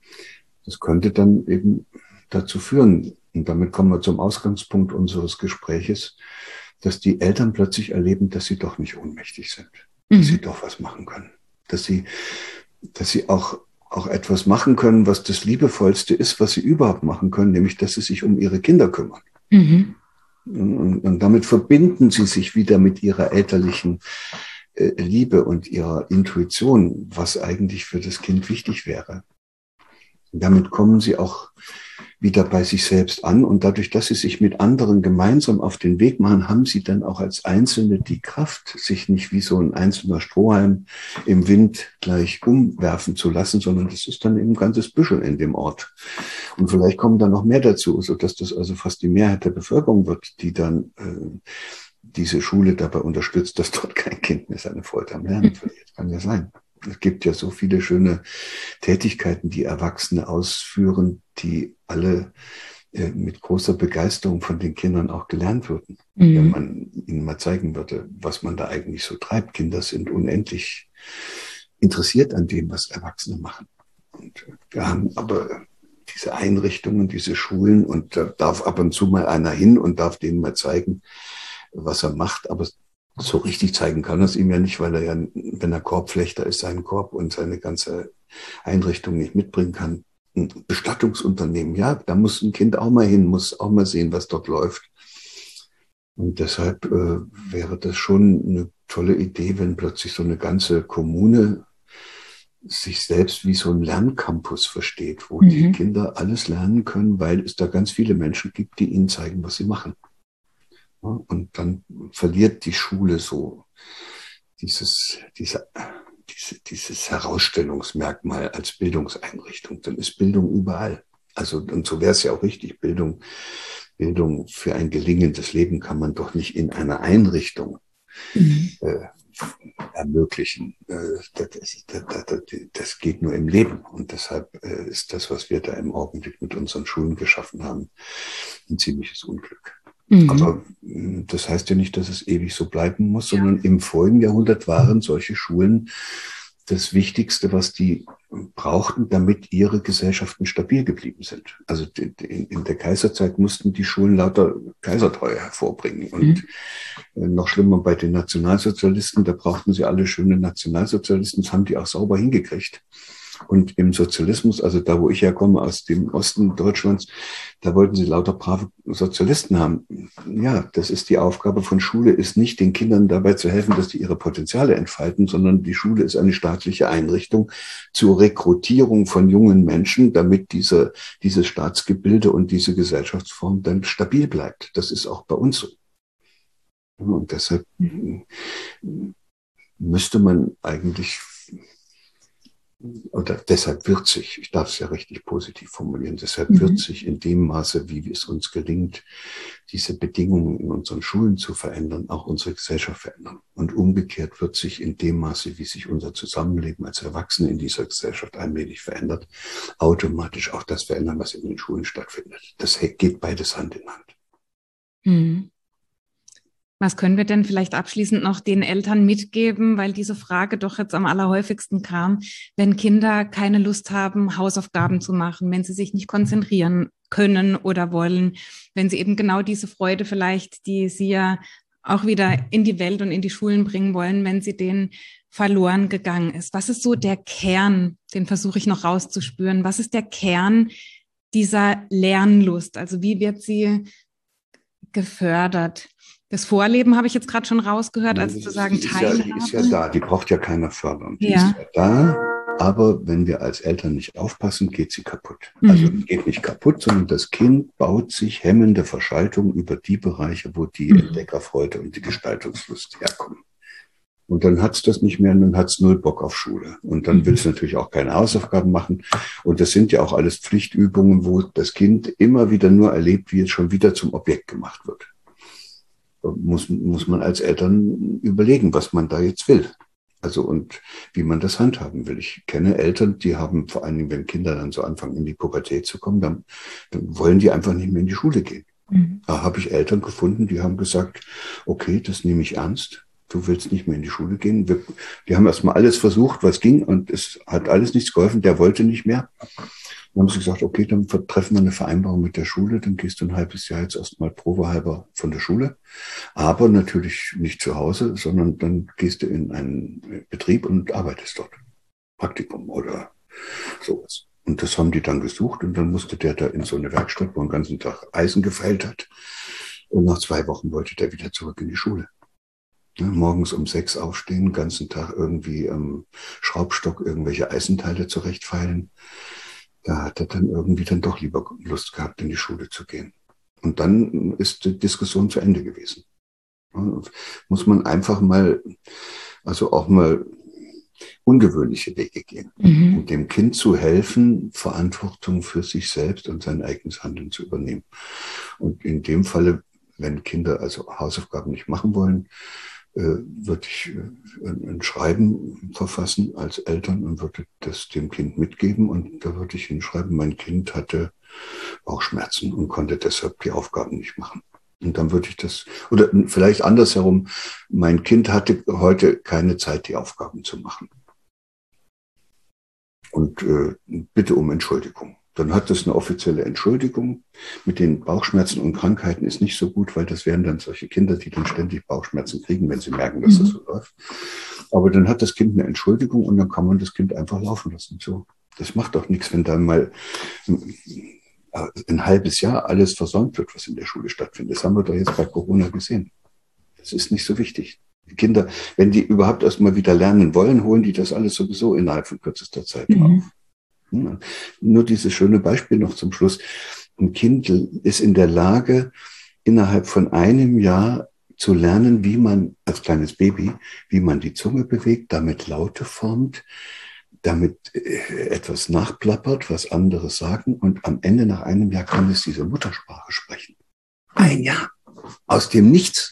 das könnte dann eben dazu führen, und damit kommen wir zum Ausgangspunkt unseres Gespräches, dass die Eltern plötzlich erleben, dass sie doch nicht ohnmächtig sind, dass sie doch was machen können, dass sie auch etwas machen können, was das Liebevollste ist, was sie überhaupt machen können, nämlich, dass sie sich um ihre Kinder kümmern. Und damit verbinden sie sich wieder mit ihrer elterlichen Liebe und ihrer Intuition, was eigentlich für das Kind wichtig wäre. Und damit kommen sie auch wieder bei sich selbst an. Und dadurch, dass sie sich mit anderen gemeinsam auf den Weg machen, haben sie dann auch als Einzelne die Kraft, sich nicht wie so ein einzelner Strohhalm im Wind gleich umwerfen zu lassen, sondern das ist dann eben ein ganzes Büschel in dem Ort. Und vielleicht kommen dann noch mehr dazu, sodass das also fast die Mehrheit der Bevölkerung wird, die dann diese Schule dabei unterstützt, dass dort kein Kind mehr seine Freude am Lernen verliert. Kann ja sein. Es gibt ja so viele schöne Tätigkeiten, die Erwachsene ausführen, die alle mit großer Begeisterung von den Kindern auch gelernt würden, wenn man ihnen mal zeigen würde, was man da eigentlich so treibt. Kinder sind unendlich interessiert an dem, was Erwachsene machen. Und wir haben aber diese Einrichtungen, diese Schulen, und da darf ab und zu mal einer hin und darf denen mal zeigen, was er macht, aber so richtig zeigen kann er es ihm ja nicht, weil er ja, wenn er Korbflechter ist, seinen Korb und seine ganze Einrichtung nicht mitbringen kann. Ein Bestattungsunternehmen, ja, da muss ein Kind auch mal hin, muss auch mal sehen, was dort läuft. Und deshalb wäre das schon eine tolle Idee, wenn plötzlich so eine ganze Kommune sich selbst wie so ein Lerncampus versteht, wo die Kinder alles lernen können, weil es da ganz viele Menschen gibt, die ihnen zeigen, was sie machen. Ja, und dann verliert die Schule so dieses Herausstellungsmerkmal als Bildungseinrichtung. Dann ist Bildung überall. Also, und so wäre es ja auch richtig. Bildung für ein gelingendes Leben kann man doch nicht in einer Einrichtung ermöglichen. Das geht nur im Leben. Und deshalb ist das, was wir da im Augenblick mit unseren Schulen geschaffen haben, ein ziemliches Unglück. Aber das heißt ja nicht, dass es ewig so bleiben muss, sondern im vorigen Jahrhundert waren solche Schulen das Wichtigste, was die brauchten, damit ihre Gesellschaften stabil geblieben sind. Also in der Kaiserzeit mussten die Schulen lauter Kaisertreue hervorbringen. Und noch schlimmer bei den Nationalsozialisten, da brauchten sie alle schöne Nationalsozialisten, das haben die auch sauber hingekriegt. Und im Sozialismus, also da, wo ich herkomme, aus dem Osten Deutschlands, da wollten sie lauter brave Sozialisten haben. Ja, das ist die Aufgabe von Schule, ist nicht den Kindern dabei zu helfen, dass die ihre Potenziale entfalten, sondern die Schule ist eine staatliche Einrichtung zur Rekrutierung von jungen Menschen, damit dieses Staatsgebilde und diese Gesellschaftsform dann stabil bleibt. Das ist auch bei uns so. Und deshalb müsste man eigentlich, oder deshalb wird sich, ich darf es ja richtig positiv formulieren, deshalb wird sich in dem Maße, wie es uns gelingt, diese Bedingungen in unseren Schulen zu verändern, auch unsere Gesellschaft verändern. Und umgekehrt wird sich in dem Maße, wie sich unser Zusammenleben als Erwachsene in dieser Gesellschaft allmählich verändert, automatisch auch das verändern, was in den Schulen stattfindet. Das geht beides Hand in Hand. Was können wir denn vielleicht abschließend noch den Eltern mitgeben, weil diese Frage doch jetzt am allerhäufigsten kam, wenn Kinder keine Lust haben, Hausaufgaben zu machen, wenn sie sich nicht konzentrieren können oder wollen, wenn sie eben genau diese Freude vielleicht, die sie ja auch wieder in die Welt und in die Schulen bringen wollen, wenn sie denen verloren gegangen ist. Was ist so der Kern, den versuche ich noch rauszuspüren, was ist der Kern dieser Lernlust? Also wie wird sie gefördert? Das Vorleben habe ich jetzt gerade schon rausgehört, als zu sagen Teilhabe. Die ist ja da, die braucht ja keiner fördern. Die ist ja da, aber wenn wir als Eltern nicht aufpassen, geht sie kaputt. Also geht nicht kaputt, sondern das Kind baut sich hemmende Verschaltung über die Bereiche, wo die Entdeckerfreude und die Gestaltungslust herkommen. Und dann hat es das nicht mehr und dann hat es null Bock auf Schule. Und dann will es natürlich auch keine Hausaufgaben machen. Und das sind ja auch alles Pflichtübungen, wo das Kind immer wieder nur erlebt, wie es schon wieder zum Objekt gemacht wird. Da muss man als Eltern überlegen, was man da jetzt will. Also und wie man das handhaben will. Ich kenne Eltern, die haben vor allen Dingen, wenn Kinder dann so anfangen, in die Pubertät zu kommen, dann wollen die einfach nicht mehr in die Schule gehen. Da habe ich Eltern gefunden, die haben gesagt, okay, das nehme ich ernst. Du willst nicht mehr in die Schule gehen. Die haben erstmal alles versucht, was ging, und es hat alles nichts geholfen. Der wollte nicht mehr. Dann haben sie gesagt, okay, dann treffen wir eine Vereinbarung mit der Schule, dann gehst du ein halbes Jahr jetzt erstmal probehalber von der Schule. Aber natürlich nicht zu Hause, sondern dann gehst du in einen Betrieb und arbeitest dort. Praktikum oder sowas. Und das haben die dann gesucht, und dann musste der da in so eine Werkstatt, wo er den ganzen Tag Eisen gefeilt hat. Und nach 2 Wochen wollte der wieder zurück in die Schule. Ja, morgens um 6 aufstehen, den ganzen Tag irgendwie am Schraubstock irgendwelche Eisenteile zurechtfeilen. Da hat er dann irgendwie dann doch lieber Lust gehabt, in die Schule zu gehen. Und dann ist die Diskussion zu Ende gewesen. Ja, muss man einfach mal, also auch mal ungewöhnliche Wege gehen, um dem Kind zu helfen, Verantwortung für sich selbst und sein eigenes Handeln zu übernehmen. Und in dem Falle, wenn Kinder also Hausaufgaben nicht machen wollen, würde ich ein Schreiben verfassen als Eltern und würde das dem Kind mitgeben. Und da würde ich hinschreiben, mein Kind hatte Bauchschmerzen und konnte deshalb die Aufgaben nicht machen. Und dann würde ich das, oder vielleicht andersherum, mein Kind hatte heute keine Zeit, die Aufgaben zu machen. Und bitte um Entschuldigung. Dann hat das eine offizielle Entschuldigung. Mit den Bauchschmerzen und Krankheiten ist nicht so gut, weil das wären dann solche Kinder, die dann ständig Bauchschmerzen kriegen, wenn sie merken, dass das so läuft. Aber dann hat das Kind eine Entschuldigung und dann kann man das Kind einfach laufen lassen. So, das macht doch nichts, wenn dann mal ein halbes Jahr alles versäumt wird, was in der Schule stattfindet. Das haben wir doch jetzt bei Corona gesehen. Das ist nicht so wichtig. Die Kinder, wenn die überhaupt erst mal wieder lernen wollen, holen die das alles sowieso innerhalb von kürzester Zeit auf. Ja, nur dieses schöne Beispiel noch zum Schluss. Ein Kind ist in der Lage, innerhalb von einem Jahr zu lernen, wie man als kleines Baby, wie man die Zunge bewegt, damit Laute formt, damit etwas nachplappert, was andere sagen. Und am Ende, nach einem Jahr, kann es diese Muttersprache sprechen. Ein Jahr. Aus dem Nichts.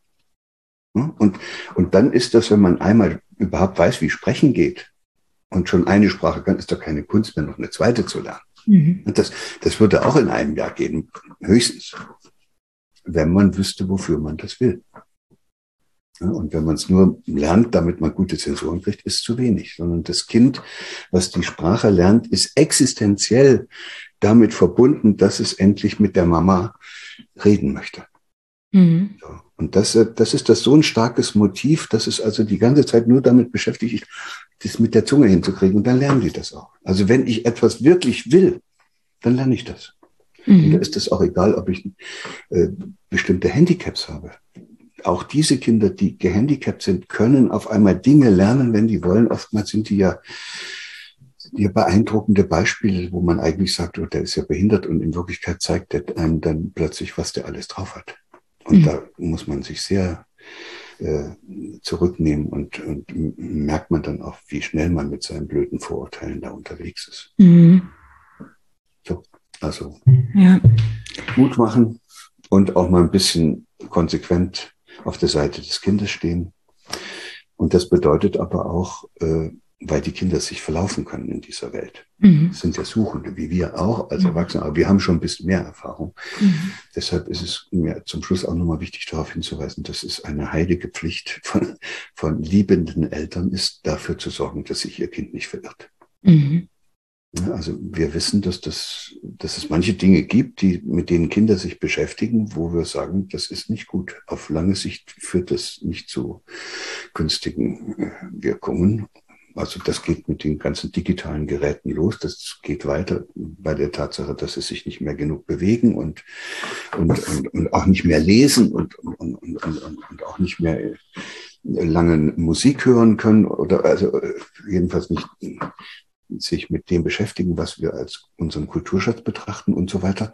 Und dann ist das, wenn man einmal überhaupt weiß, wie Sprechen geht und schon eine Sprache kann, ist doch keine Kunst mehr, noch eine zweite zu lernen. Und das würde auch in einem Jahr gehen, höchstens, wenn man wüsste, wofür man das will. Ja, und wenn man es nur lernt, damit man gute Zensuren kriegt, ist zu wenig. Sondern das Kind, was die Sprache lernt, ist existenziell damit verbunden, dass es endlich mit der Mama reden möchte. So. Und das ist so ein starkes Motiv, dass es also die ganze Zeit nur damit beschäftigt ist, das mit der Zunge hinzukriegen. Und dann lernen die das auch. Also wenn ich etwas wirklich will, dann lerne ich das. Und da ist es auch egal, ob ich bestimmte Handicaps habe. Auch diese Kinder, die gehandicapt sind, können auf einmal Dinge lernen, wenn die wollen. Oftmals sind die ja beeindruckende Beispiele, wo man eigentlich sagt, oh, der ist ja behindert, und in Wirklichkeit zeigt der einem dann plötzlich, was der alles drauf hat. Und da muss man sich sehr zurücknehmen und merkt man dann auch, wie schnell man mit seinen blöden Vorurteilen da unterwegs ist. So, also Mut machen und auch mal ein bisschen konsequent auf der Seite des Kindes stehen. Und das bedeutet aber auch, weil die Kinder sich verlaufen können in dieser Welt. Das sind ja Suchende, wie wir auch als Erwachsene, aber wir haben schon ein bisschen mehr Erfahrung. Deshalb ist es mir zum Schluss auch nochmal wichtig, darauf hinzuweisen, dass es eine heilige Pflicht von liebenden Eltern ist, dafür zu sorgen, dass sich ihr Kind nicht verirrt. Ja, also wir wissen, dass es manche Dinge gibt, mit denen Kinder sich beschäftigen, wo wir sagen, das ist nicht gut. Auf lange Sicht führt das nicht zu günstigen Wirkungen. Also das geht mit den ganzen digitalen Geräten los. Das geht weiter bei der Tatsache, dass sie sich nicht mehr genug bewegen und auch nicht mehr lesen und auch nicht mehr lange Musik hören können oder also jedenfalls nicht sich mit dem beschäftigen, was wir als unseren Kulturschatz betrachten und so weiter.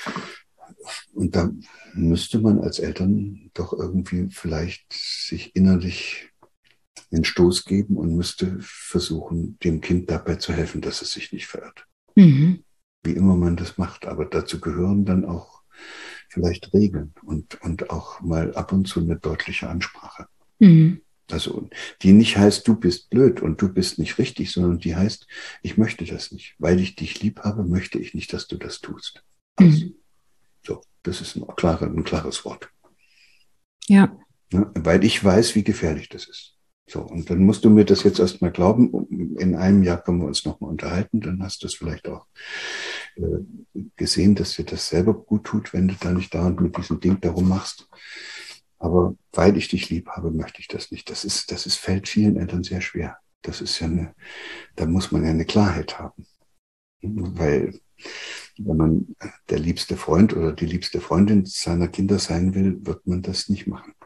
Und da müsste man als Eltern doch irgendwie vielleicht sich innerlich einen Stoß geben und müsste versuchen, dem Kind dabei zu helfen, dass es sich nicht verirrt. Wie immer man das macht. Aber dazu gehören dann auch vielleicht Regeln und auch mal ab und zu eine deutliche Ansprache. Also die nicht heißt, du bist blöd und du bist nicht richtig, sondern die heißt, ich möchte das nicht. Weil ich dich lieb habe, möchte ich nicht, dass du das tust. Also, so, das ist ein klares Wort. Ja, weil ich weiß, wie gefährlich das ist. So, und dann musst du mir das jetzt erstmal glauben. In einem Jahr können wir uns nochmal unterhalten. Dann hast du es vielleicht auch gesehen, dass dir das selber gut tut, wenn du da nicht dauernd mit diesem Ding darum machst. Aber weil ich dich lieb habe, möchte ich das nicht. Das fällt vielen Eltern sehr schwer. Das ist ja da muss man ja eine Klarheit haben. Weil wenn man der liebste Freund oder die liebste Freundin seiner Kinder sein will, wird man das nicht machen.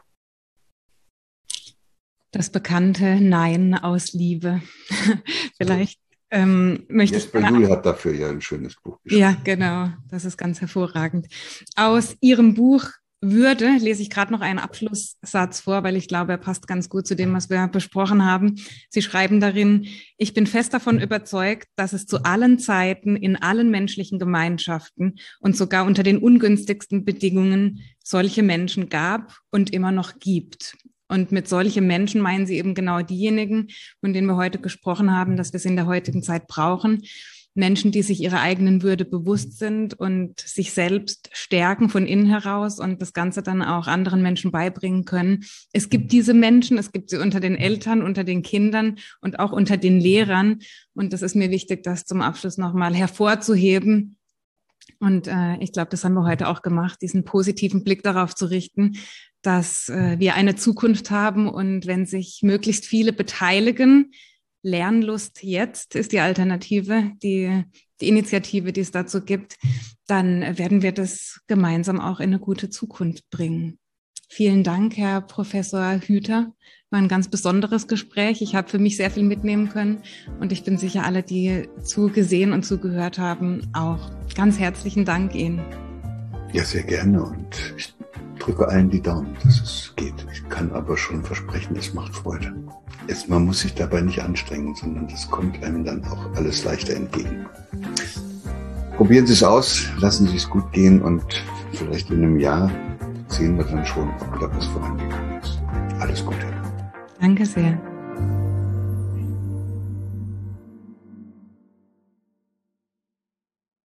Das bekannte Nein aus Liebe. Vielleicht möchte ich... Jesper Juhl hat dafür ja ein schönes Buch geschrieben. Ja, genau. Das ist ganz hervorragend. Aus Ihrem Buch Würde, lese ich gerade noch einen Abschlusssatz vor, weil ich glaube, er passt ganz gut zu dem, was wir besprochen haben. Sie schreiben darin: Ich bin fest davon überzeugt, dass es zu allen Zeiten in allen menschlichen Gemeinschaften und sogar unter den ungünstigsten Bedingungen solche Menschen gab und immer noch gibt. Und mit solchen Menschen meinen Sie eben genau diejenigen, von denen wir heute gesprochen haben, dass wir es in der heutigen Zeit brauchen. Menschen, die sich ihrer eigenen Würde bewusst sind und sich selbst stärken von innen heraus und das Ganze dann auch anderen Menschen beibringen können. Es gibt diese Menschen, es gibt sie unter den Eltern, unter den Kindern und auch unter den Lehrern. Und das ist mir wichtig, das zum Abschluss nochmal hervorzuheben. Und ich glaube, das haben wir heute auch gemacht, diesen positiven Blick darauf zu richten, dass wir eine Zukunft haben und wenn sich möglichst viele beteiligen, Lernlust jetzt ist die Alternative, die Initiative, die es dazu gibt, dann werden wir das gemeinsam auch in eine gute Zukunft bringen. Vielen Dank, Herr Professor Hüter. War ein ganz besonderes Gespräch. Ich habe für mich sehr viel mitnehmen können und ich bin sicher, alle, die zugesehen und zugehört haben, auch. Ganz herzlichen Dank Ihnen. Ja, sehr gerne und ich drücke allen die Daumen, dass es geht. Ich kann aber schon versprechen, es macht Freude. Man muss sich dabei nicht anstrengen, sondern das kommt einem dann auch alles leichter entgegen. Probieren Sie es aus, lassen Sie es gut gehen und vielleicht in einem Jahr sehen wir dann schon, ob da was vorangegangen ist. Alles Gute. Danke sehr.